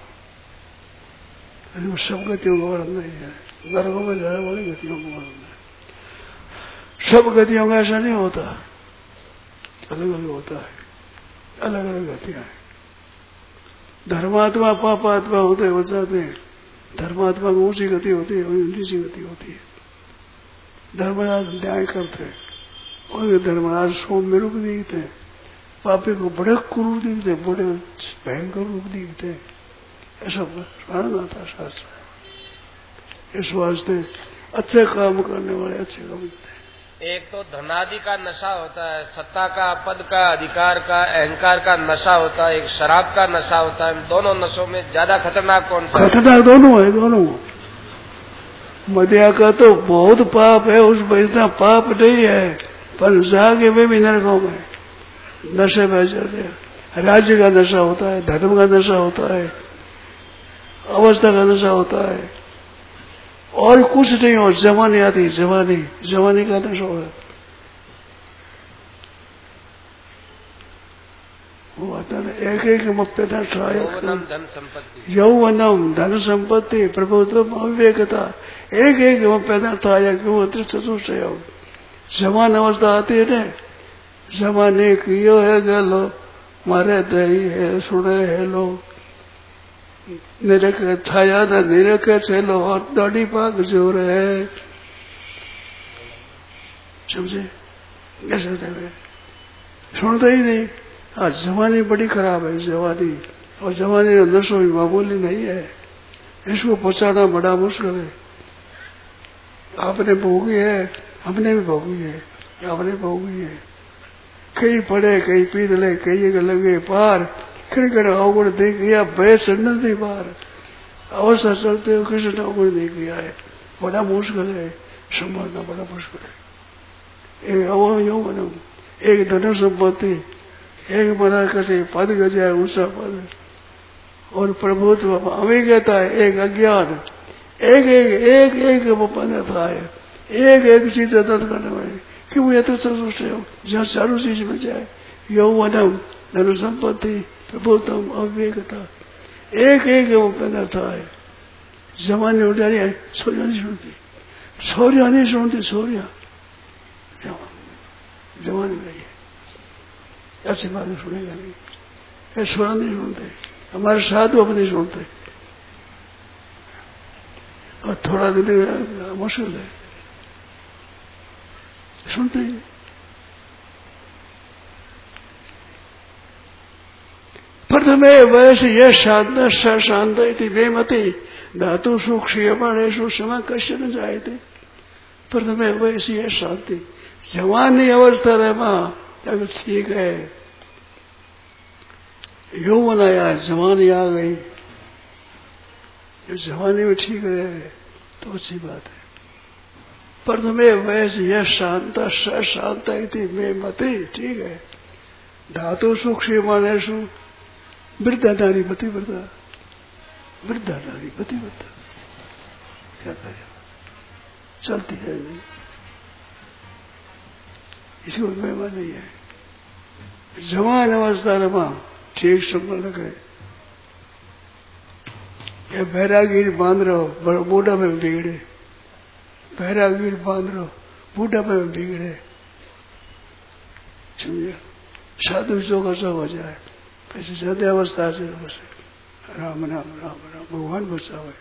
सब गतियों का वर्णन नहीं है, नरकों में जाने वाली गतियों का वर्णन है। सब गतियों का ऐसा नहीं होता, अलग अलग होता है, अलग अलग गतियां हैं। धर्मात्मा पापात्मा होते हो जाते हैं। धर्मात्मा को ऊंची गति होती है, नीची गति होती है। धर्मराज न्याय करते हैं, और धर्मराज सौम्य रूप दिखते हैं, पापी को बड़े क्रूर दिखते, बड़े भयंकर रूप दिखते हैं। ऐसा मानना था शास्त्र। इस वास्ते अच्छे काम करने वाले अच्छे काम करते हैं। एक तो धनादि का नशा होता है, सत्ता का, पद का, अधिकार का, अहंकार का नशा होता है, एक शराब का नशा होता है। दोनों नशों में ज्यादा खतरनाक कौन सा? खतरनाक दोनों है, दोनों। मदिरा का तो बहुत पाप है, उस पर इतना पाप नहीं है, पर जाके वे भी नरकों में नशे में जाते हैं। राज्य का नशा होता है, धर्म का नशा होता है, अवस्था का नशा होता है, और कुछ नहीं हो। जवानी आती, जवानी का नशा हो। वो आता है एक एक पैदा धन संपत्ति, यौवनम धन संपत्ति प्रभुत्व अविवेकता, एक एक पैदा था क्यों चतुष्ट। जवान अवस्था आती है ना, जमाने कियो है गलो मारे दही है सुने है लो, निरख छाया न निरख चलो और दाढ़ी पाक जोर है, समझे? ऐसे सुनते ही नहीं। आज जवानी बड़ी खराब है जवानी, और जवानी का नशो भी मामूली नहीं है, इसको पहुंचाना बड़ा मुश्किल है। आपने भोगी है, हमने भी भोगी है, आपने भोगी है। कहीं पड़े कहीं पीत ले, कहीं लगे पार, खिड़खिड़ अवगुण देख गया, भय चंडन थी पार। अवस्था चलते हो कृष्ण ने अवगुण देख गया है, बड़ा मुश्किल है, संभालना बड़ा मुश्किल है। एक यौवनम, एक धन संपत्ति, एक बना करे पद गजाए ऊंचा पद, और प्रभुत्व अविज्ञता है, एक अज्ञान, एक एक एक एक था है, एक एक चीज दर्द करने वाली कि वो यत्र संतुष्ट हो, जहाँ चारों चीज मिल जाए। यौवनम धन संपत्ति प्रभुत्व अविवेकता, एक एक वो पैदा था है। जमाने उठ रही है, छोरिया नहीं सुनती, छोरिया नहीं सुनती, छोरिया जवान में है, ऐसी बातें सुनेगा नहीं, ऐसे छोरा नहीं सुनते। हमारे साधु अब नहीं सुनते, और थोड़ा दिन मुश्किल है, सुनते ही। प्रथमे वयस यह शांत शांत बेमति धातु सूक्ष्मणेशु क्षमा कश्य न जायते। प्रथमे वयस यह शांति, जवानी अवस्था रहे ठीक है, यौवन आया, जवानी आ गई, जवानी में ठीक रहे तो अच्छी बात है। प्रथमे वयस यह शांत शांत बेमति, ठीक है। धातु सूक्ष्मणेशु वृद्धा नारी पतिव्रता, वृद्धा नारी पतिव्रता, क्या करें, चलती है नहीं, इसको महिमा नहीं है। जवान अवस्था में ठीक समझ लगे, या बैरागीर बांध रहो, बूढ़ा में बिगड़े, बैरागीर बांध रहो, बूढ़ा में बिगड़े, समझे? साधु चौका सब हो जाए, ऐसे ज्यादा अवस्था से बसे। राम राम राम राम, भगवान बचावे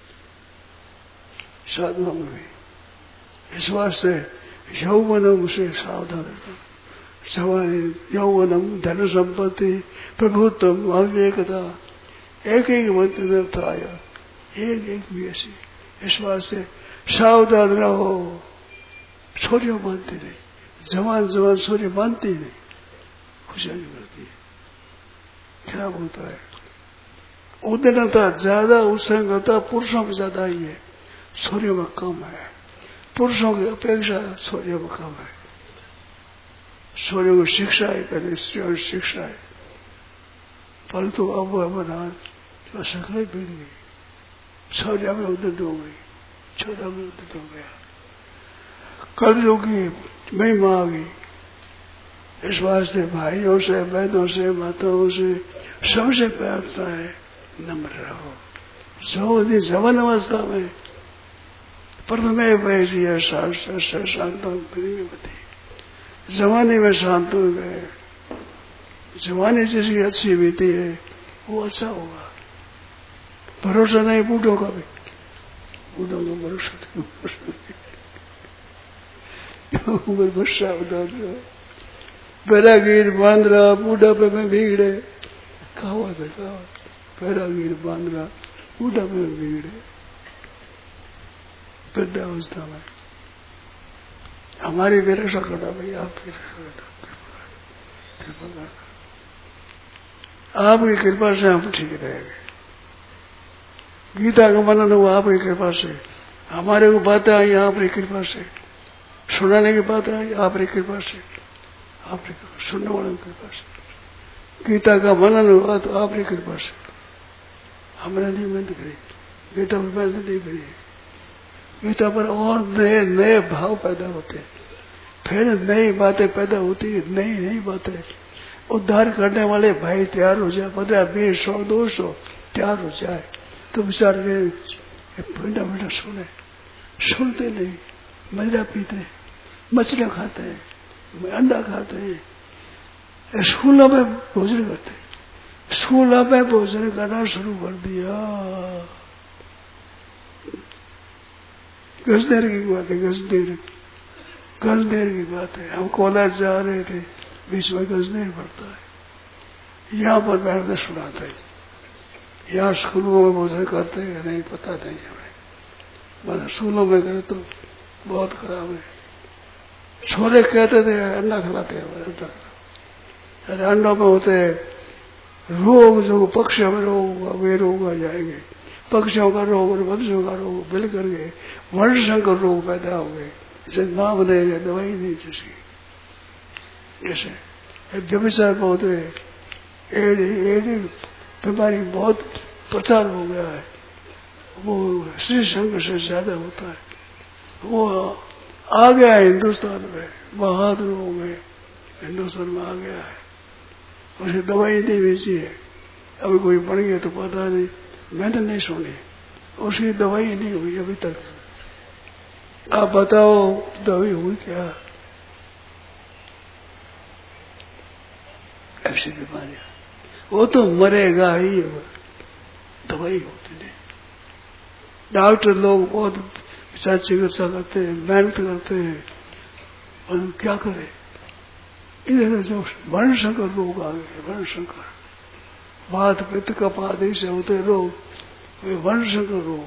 साधु हम भी। इस वास्ते यौवनम से सावधान रहना। जवानी यौवनम धन संपत्ति प्रभुत्व अविवेकता, एक एक मंत्र में आया, एक एक भी ऐसी। इस वास्ते सावधान रहो, छोरियों मानती नहीं, जवान जवान छोरी मानती नहीं, खुशियां करती है, खराब होता है। उद्दंडता ज्यादा, उत्संगता पुरुषों में ज्यादा ही है, छोरियों में कम है। पुरुषों की अपेक्षा छोरियों में कम है। छोरियों की शिक्षा है, पहले स्त्रियों की शिक्षा है, परंतु अब जो सकल बीत गई, छोरिया में उद्दंड हो गई, छोरा में उद्दंड हो गया, कलयुग की महिमा आ गई। इस वास्ते भाइयों से, बहनों से, माताओं से सबसे प्रार्थना है, नम्र रहो। जो जवन अवस्था में प्रथमे वैसी है शांत जवानी में शांत हो गए, जवानी जिसकी अच्छी बीती है वो अच्छा होगा। भरोसा नहीं बूढ़ों का भी, बूढ़ों का भरोसा उम्र बच्चा बता दो, बैरागीर बांध रहा, बूढ़ापे में बिगड़े, कहावत है कहावत, पैरागीर बांधना बूढ़ा में बिगड़े वृद्धावस्था में। हमारी भी रक्षा करना भाई, आपकी रक्षा करना, आपकी कृपा से हम ठीक रहेंगे। गीता का मनन हुआ आपकी कृपा से, हमारे को बातें आई आपकी कृपा से, सुनाने की बातें आई आपकी कृपा से, आपकी सुनने वालों की कृपा से। गीता का मनन हुआ तो आपकी कृपा से, हमने नहीं मेहनत करी, गीता पर मेहनत नहीं करी। गीता पर और नए नए भाव पैदा होते, फिर नई बातें पैदा होती, नई बातें। उद्धार करने वाले भाई तैयार हो जाए, 15, 20, 100, 200 तैयार हो जाए तो विचार बेटा बेटा सुनते नहीं, मदिरा पीते, मछलियां खाते हैं, अंडा खाते हैं, स्कूलों में भोजन करते हैं, स्कूलों में भोजन करना शुरू कर दिया। गजदेर की बात है, गजदेर की बात है। हम कॉलेज जा रहे थे, बीच में गजदेर पड़ता है, यहाँ पर मैंने सुनाता है। यहाँ स्कूलों में भोजन करते हैं नहीं पता नहीं हमें, मैंने स्कूलों में करे तो बहुत खराब है। छोरे कहते थे अंडा खिलाते हैं, अरे अंडों में होते रोग, जो पक्षियों में रोग होगा वे रोग आ जाएंगे, पक्षियों का रोग और मनुष्यों का रोग मिल करके वर्ण संकर रोग पैदा हो गए। इसे नाम दे गए, दवाई नहीं जिसकी। जैसे व्यभिचार बहुत है, बीमारी बहुत प्रचार हो गया है, वो श्री संघ से ज्यादा होता है, वो आ गया है हिंदुस्तान में, बहादुर हो गए, हिंदुस्तान में आ गया है। उसे दवाई नहीं बेची है, अभी कोई बन गया तो पता नहीं, मैंने नहीं सुनी, उसकी दवाई नहीं हुई अभी तक। आप बताओ दवाई हुई क्या? ऐसी बीमारियां, वो तो मरेगा ही, दवाई होती नहीं। डॉक्टर लोग बहुत चिकित्सा करते हैं, मेहनत करते हैं, और क्या करे, इधर जो वर्ण संकर रोग आ गए, वर्ण संकर, वात पित्त कफ आदि से होते रोग, वे वर्ण संकर रोग,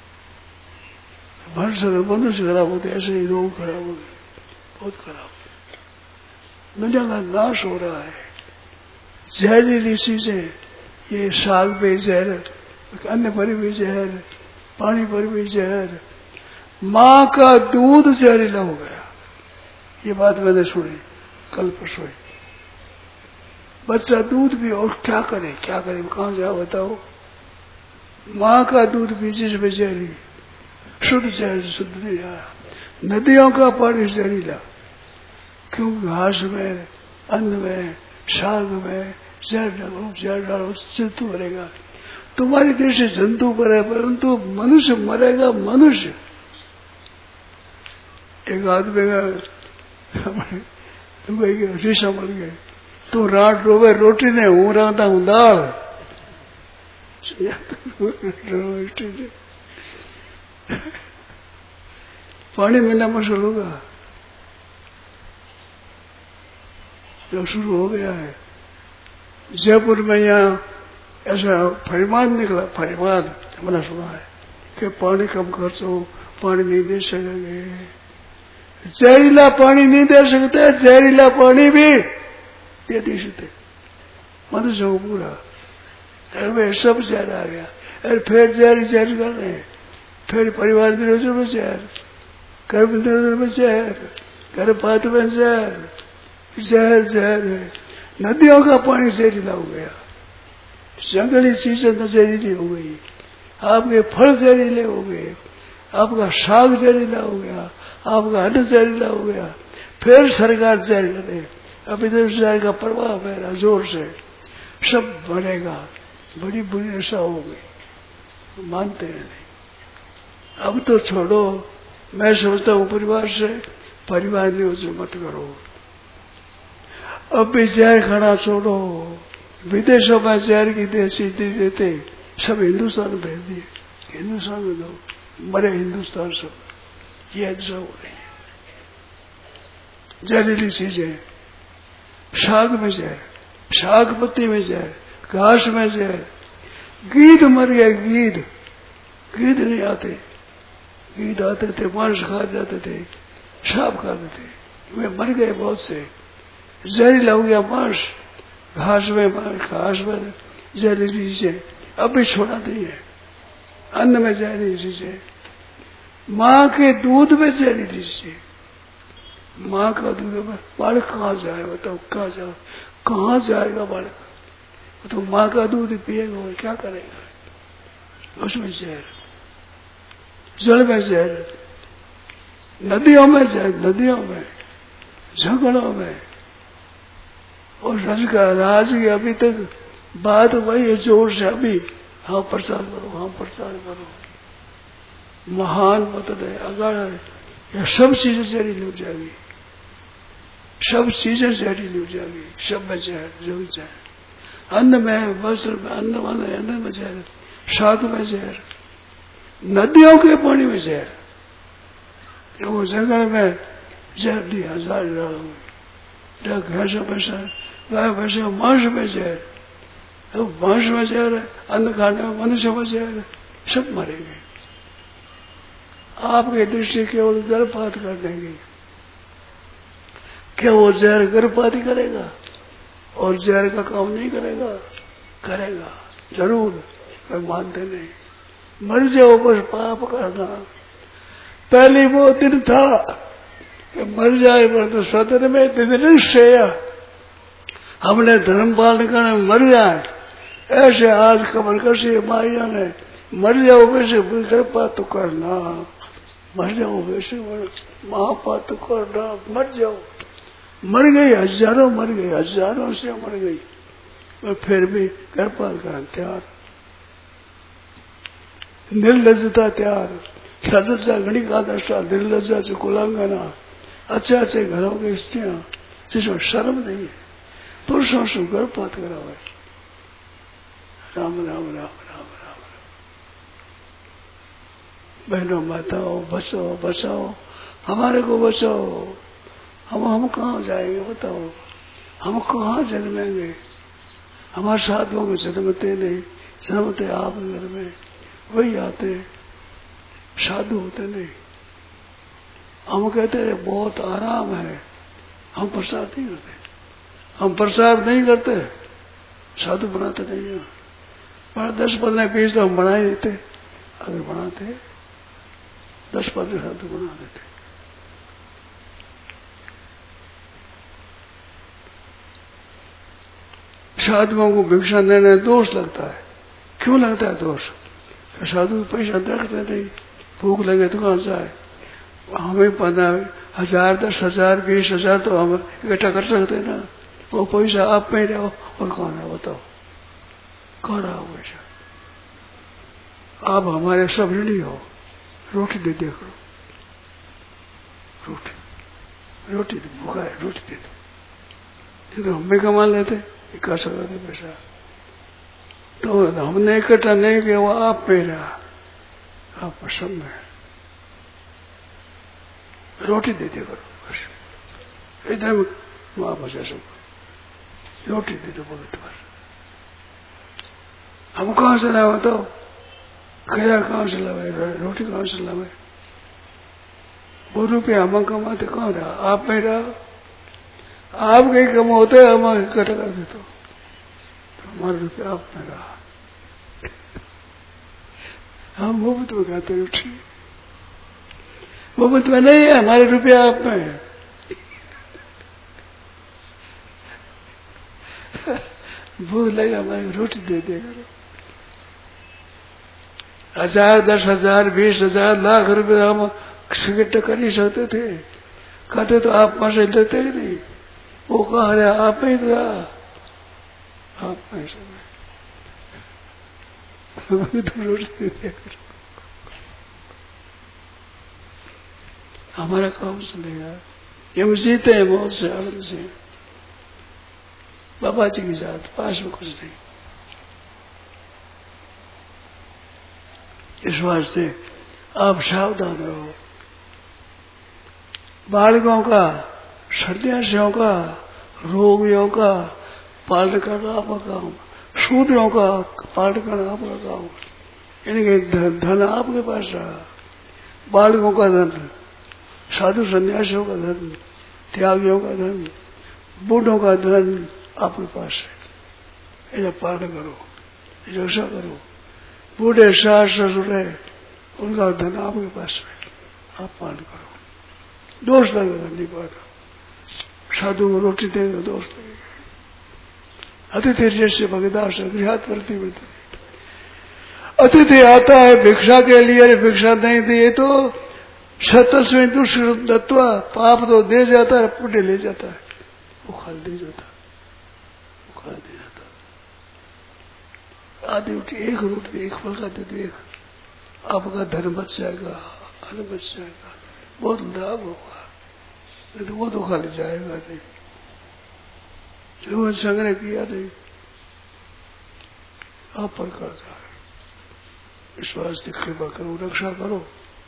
वर्ण संकर मनुष्य खराब होते, ऐसे ही रोग खराब हो गए, बहुत खराब। दुनिया का नाश हो रहा है। जहरीली चीजें, ये साग पे जहर, अन्न पर भी जहर, पानी पर भी जहर, माँ का दूध जहरीला हो गया, ये बात मैंने सुनी कल परसों। बच्चा दूध भी, और क्या करे कहाँ जाओ बताओ। माँ का दूध भी जिसमें जहरी, शुद्ध जहर शुद्ध नहीं आया। नदियों का पानी जहरीला, क्योंकि घास में, अन्न में, साग में जहर डालो, जंतु मरेगा। तुम्हारी देश से जंतु मरे, परंतु मनुष्य मरेगा। मनुष्य एक आदमी का शीशा मर गए, तू रात रोवे रोटी ने, हूं राता हूं दाल। पानी मिलना मुश्किल होगा, जो शुरू हो गया है। जयपुर में यहाँ ऐसा फरिमान निकला, फरिमान हमने सुना है कि पानी कम खर्च हो, पानी नहीं दे सकेंगे, जहरीला पानी नहीं दे सकते, जहरीला पानी भी दे नहीं सकते मनुष्य को पूरा। घर में सब जहर आ गया, अरे फिर जहर कर रहे हैं, फिर परिवार विरोधी में जहर, घर में जहर, घर पात में जहर है। नदियों का पानी जहरीला हो गया, जंगली चीजें जहरीली हो गई, आपके फल जहरीले हो गए, आपका साग जहरीला हो गया, आपका अन्न जहरीला हो गया। फिर सरकार जहर करे, अब इधर जहर का प्रभाव है जोर से, सब बढ़ेगा, बड़ी बुरी दशा हो गई, मानते हैं नहीं। अब तो छोड़ो, मैं सोचता हूँ परिवार से, परिवार नहीं मत करो। अब भी जहर खाना छोड़ो, विदेशों में जहर की देसी देते, सब हिंदुस्तान में भेज दिए, हिंदुस्तान में दो, मरे हिंदुस्तान सब, ये दशा हो रही है। जहरीली चीजें, साग में जहर, साग पत्ती में जहर, घास में जहर, गीध मर गया, गीध गीध नहीं आते, गीध आते थे, मांस खा जाते थे, सांप खाते थे, वे मर गए बहुत से। जहरीला हो गया मांस, घास में जहरीली चीजें अब भी छोड़ा नहीं है, अन्न में जहरीली चीजें, माँ के दूध में जहरीली चीजें, माँ का दूध में बालक कहाँ जाए बताओ, कहाँ जाएगा बालक, तो माँ का दूध पिएगा और क्या करेगा, उसमें जहर, जल में जहर, नदियों में जहर, नदियों में, झगड़ों में। और राज की अभी तक बात वही है, जोर से अभी हाँ प्रचार करो, हाँ प्रचार करो, महान मतलब है, अगर यह सब चीजें जहरीली हो जाएगी, सब चीजें जहरीली हो जाएगी, सब में जहर, जो जहर, अन्न में, वस्त्र में, अन्न में जहर, साग में जहर, नदियों के पानी में जहर, वो जंगल में जहर दिया, भैंसों में, गाय भैंसों मांस में जहर, तो मांस में जहर है, अन्न खाने में मनुष्य में जहर है, सब मरेंगे। आपकी दृष्टि केवल गर्भपात कर देंगे, क्या वो जहर गर्भपात ही करेगा और जहर का काम नहीं करेगा? करेगा जरूर, मैं मानते नहीं। मर जाओ बस पाप करना। पहले वो दिन था कि मर जाए पर तो सदन में दिन शेया, हमने धर्म पालन करने मर जाए, ऐसे आज कमर कसी माइया ने मर जाओ वैसे गर्भपात तो करना, मर जाओ वैसे महापात तो करना, मर जाओ। मर गई, हजारों मर गई, हजारों से मर गई, और फिर भी गर्भपात करना तैयार, निर्लजता तैयार, सदस्या घड़ी का दृष्टा, निर्लजा से कुलांगना, अच्छे अच्छे घरों की स्त्रियां जिसमें शर्म नहीं है, पुरुषों से गर्भपात करा हुआ है। राम राम राम राम राम। बहनों माताओं, बचाओ बचाओ, हमारे को बचाओ। हम कहाँ जाएंगे बताओ, हम कहाँ जन्मेंगे? हमारे साधुओं में जन्मते नहीं, जन्मते आप घर में वही आते, साधु होते नहीं। हम कहते हैं बहुत आराम है, हम प्रसाद नहीं करते, हम प्रसाद नहीं करते, साधु बनाते नहीं है। पर 10-15 पीस तो हम बना ही देते, अगर बनाते 10-15 साधु बना देते। साधुओं को भिक्षा देने दोष लगता है। क्यों लगता है दोष? साधु पैसा रखते नहीं, भूख लगे तो कहाँ जाए। हमें पता 1000, 10,000, 20,000 तो हम इकट्ठा कर सकते ना, वो पैसा आप में रहो और कौन है बताओ, कौन रहा पैसा? आप हमारे सब ऋणी हो, रोटी दे दिया करो, रोटी दे, भूखा है रोटी दे दो, तो हम भी कमा लेते, इकट्ठा करते पैसा, तो हमने इकट्ठा नहीं किया, वो आप पे रहा, आप सब में रोटी दे दिया करो, बस इधर वहां बचा सब रोटी दे दो बहुत बस। हम कहाँ से लाए बताओ, खया कहाँ से लाए, रोटी कहाँ से लाए? वो रुपया हम कमाते कहाँ रहा? आप में रहा, आप कहीं कमाते हम इकट्ठा कर देते, हमारा रुपया आप में रहा। हम मुफ्त में खाते रोटी, मुफ्त में नहीं है, हमारे रुपया आप में है। भूख लगे हमारी रोटी दे दिया करो। 1000, 10,000, 20,000, लाख रुपए हम इकट्ठा कर ही सकते थे, कहते तो आप वहां से लेते ही नहीं। वो कहा रहे आप ही था, आप में समय तो रोटी दे दिया करो, हमारा काम चलेगा। ये हम जीते हैं मौत से, आनंद से, बाबा जी की जात, पास में कुछ नहीं। इस वास्ते आप सावधान रहो। बालकों का, सन्यासियों का, रोगियों का पालन करना आपका काम, शूद्रों का पाठ करना आपका काम, यानी धन आपके पास रहा, बालकों का धन, साधु संन्यासियों का धन, त्यागियों का धन, बूढ़ों का धन आपके पास है। ऐसा पाठ करो, रक्षा करो। बूढ़े सास ससुर है, उनका धन आपके पास है, आप पाठ करो। दोष लगेगा नहीं पाता, साधु को रोटी देगा दोष लगेगा। अतिथि जैसे भगदास गृहात प्रतिवृत्ति, अतिथि आता है भिक्षा के लिए, भिक्षा नहीं दिए तो सतस्वें दुष्कृतत्व, पाप तो दे जाता है, पुण्य ले जाता है, वो खाल दे जाता है, वो खाल दे जाता है। आधी रोटी, एक रोटी, एक फल का दे देख, आपका धन बच जाएगा, अन्न बच जाएगा, बहुत लाभ होगा। नहीं तो वो तो खाली जाएगा नहीं, जो संग्रह किया नहीं, आप पर करता है। विश्वास की कृपा करो, रक्षा करो,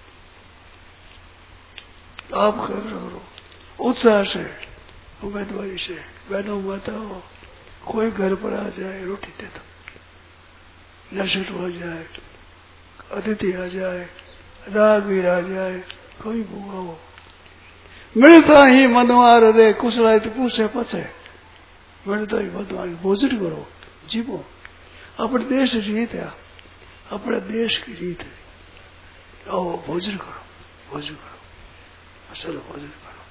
आप कर करो उत्साह से, उम्मीदवारी से। बहनों बताओ, कोई घर पर आ जाए रोटी दे दो, नशट हो जाए, अतिथि आ जाए, रागवीर आ जाए, कोई भूखा हो, मिलता ही मनवा हृदय कुशलाय तो पूछे पछे, मिलता ही मनवा भोजन करो, जीवो। अपने देश की रीत है, अपने देश की रीत है। आओ भोजन करो, भोजन करो, असल भोजन करो।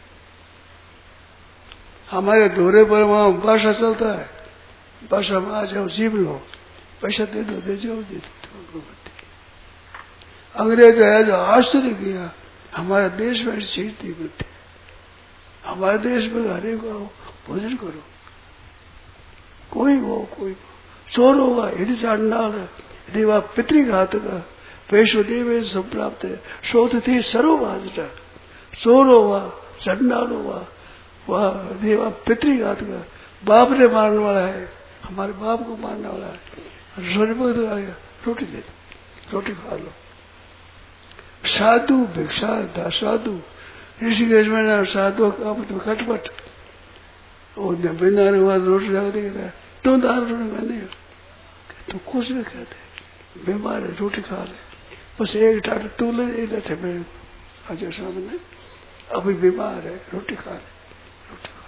हमारे दौरे पर वहां भाषा चलता है, भाषा में आ जाओ, जीव लो, पैसा दे दो, दे जाओ, दे दो। अंग्रेज आया जो आश्चर्य किया, हमारे देश में चीज थी बुद्धि, हमारे देश में हरे को भोजन करो, कोई हो, कोई हो, चोर होगा यदि चांडाल है, यदि वह पितृघात का वैश्वदेव सब प्राप्त है, शोध थी सर्वभाषा, चोर होगा, चंडाल होगा, वह देवा पितृघात का, बाप ने मारने वाला है, हमारे बाप को मारने वाला है, सूर्य आ गया, रोटी दे दो, रोटी खा लो। साधु भिक्षा था, साधु ऋषिकेश में ना साधु का मतलब खटपट, और बिना रोटी लगा देगा, तो दाल रोटी मैंने तो कुछ भी कहते, बीमार है रोटी खा ले, बस एक टाट तू ले थे मेरे आज सामने, अभी बीमार है रोटी खा ले, रोटी खा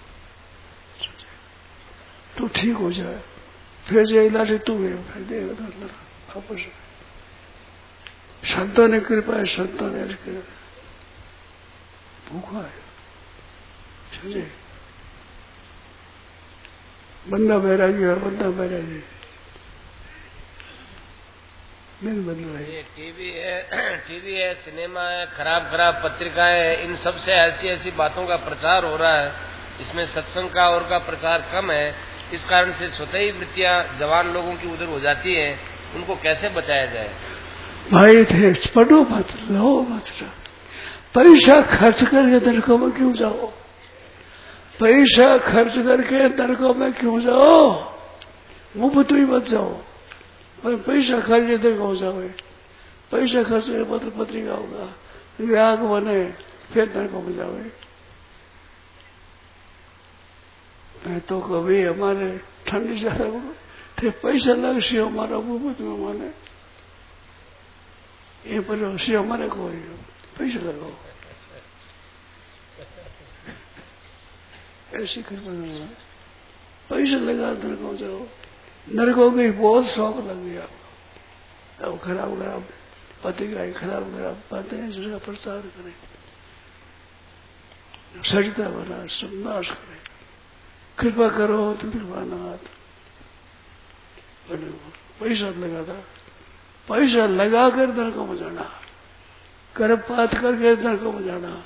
तो ठीक हो जाए, फिर जो इलाज तू है फिर देगा वापस। संतों ने कृपा है, संतों ने भूखा है, समझे। बंदा बैरागी है, बंदा बैरागी नहीं बदल रही। टीवी है, सिनेमा है, खराब खराब पत्रिकाएं है, इन सब से ऐसी ऐसी बातों का प्रचार हो रहा है, इसमें सत्संग का और का प्रचार कम है। इस कारण से स्वतः ही वृत्तियां जवान लोगों की उधर हो जाती हैं, उनको कैसे बचाया जाए? भाई थे पढ़ो मत, लो मत, पैसा खर्च करके नरकों में क्यों जाओ, पैसा खर्च करके नरकों में क्यों जाओ, मुफ्त ही मत जाओ। पैसा खर्च नरकों जाओ, पैसा खर्च पत्र पत्रिका होगा, ग्राहक बने फिर नरकों में जाओ। मैं तो कभी हमारे ठंडी ज्यादा थे, पैसा लग सी हमारा मुफ्त में माने, ये पर सी हमारे को पैसा लगाओ, ऐसी कृपा पैसा लगा नरकों जाओ। नरकों की बहुत शौक लग गया, अब खराब खराब पत्रिकाएं, खराब खराब बातें जिसका प्रचार करें, सरिता बना संनाश करे, कृपा करो तो कृपानाथ पैसा लगाता, पैसा लगाकर नरकों में जाना, गर्भपात करके नरकों में जाना,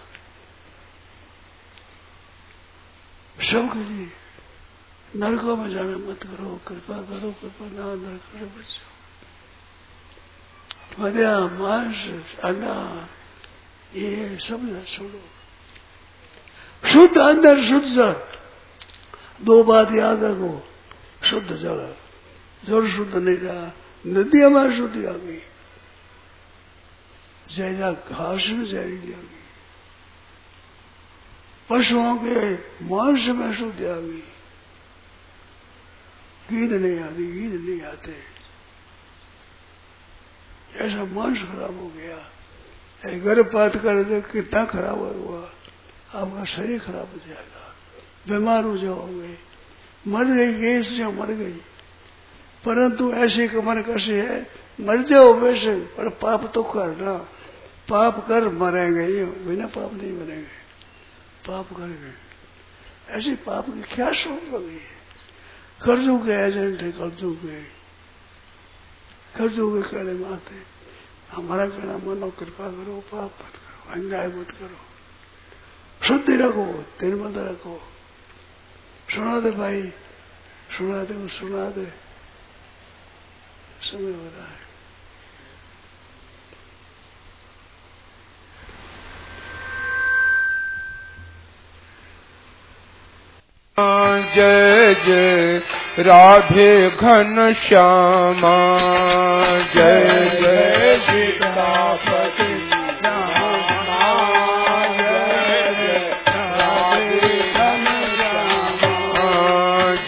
सबके लिए नरकों में जाना मत करो, कृपा करो, कृपा ना नरक में बचाओ। मध्या मांस अंडा ये सब न छोड़ो, शुद्ध अंदर शुद्ध जल, दो बात याद रखो, शुद्ध जल, जल शुद्ध नहीं रहा, नदियां में शुद्धि आ गई, जैसा घास में जहरीली आ गई, पशुओं के मांस में शुद्धि आ गई, गीत नहीं आती, गीत नहीं आते। ऐसा मांस खराब हो गया। गर्भपात कर दे कितना खराब हुआ, आपका शरीर खराब हो जाएगा, बीमार हो जाओगे। मर गई गैस से मर गई, परंतु ऐसी कमर कसी है, मर जाओ वैसे, पर पाप तो करना। पाप कर मरेंगे, बिना पाप नहीं मरेंगे, पाप करेंगे। ऐसी पाप की क्या सोच लगी है। कर्जों के एजेंट है, कर्जों के कहने में आते। हमारा कहना मानो, कृपा करो, पाप मत करो, अन्याय मत करो, शुद्धि रखो, निर्मल रखो। सुना दे भाई, सुना दे, सुना दे, समय हो रहा है। जय जय राधे घन श्यामा, जय जय सीतापति रामा, जय जय राधे घन श्यामा,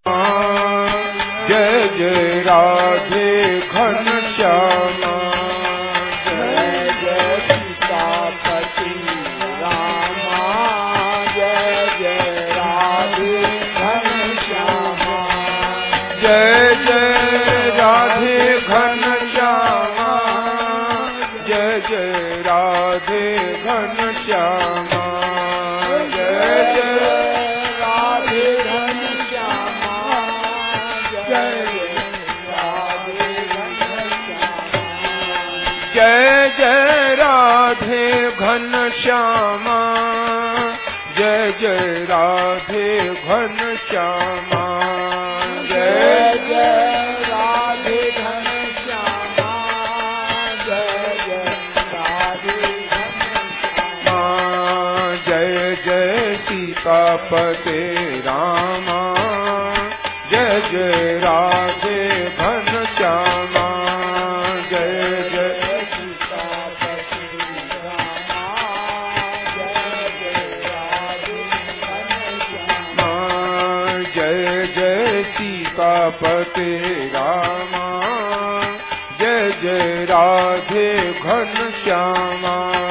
जय जय राधे घन श्यामा, जय जय सीतापति रामा, जय जय राधे घन श्यामा, जय जय राधे घन श्यामा, जय जय राधे घन श्यामा, जय जय राधे घन श्यामा, जय जय राधे घन श्यामा, जय जय राधे घन श्यामा, जय जय राधे घन श्यामा, जय जय राधे घन श्यामा, जय जय राधे घन श्यामा, जय जय सीतापते रामा, जय जय राधे घन श्यामा, जय जय सीतापते रामा, जय जय राधे घन श्यामा, जय जय सीतापते रामा, जय जय राधे घन श्यामा,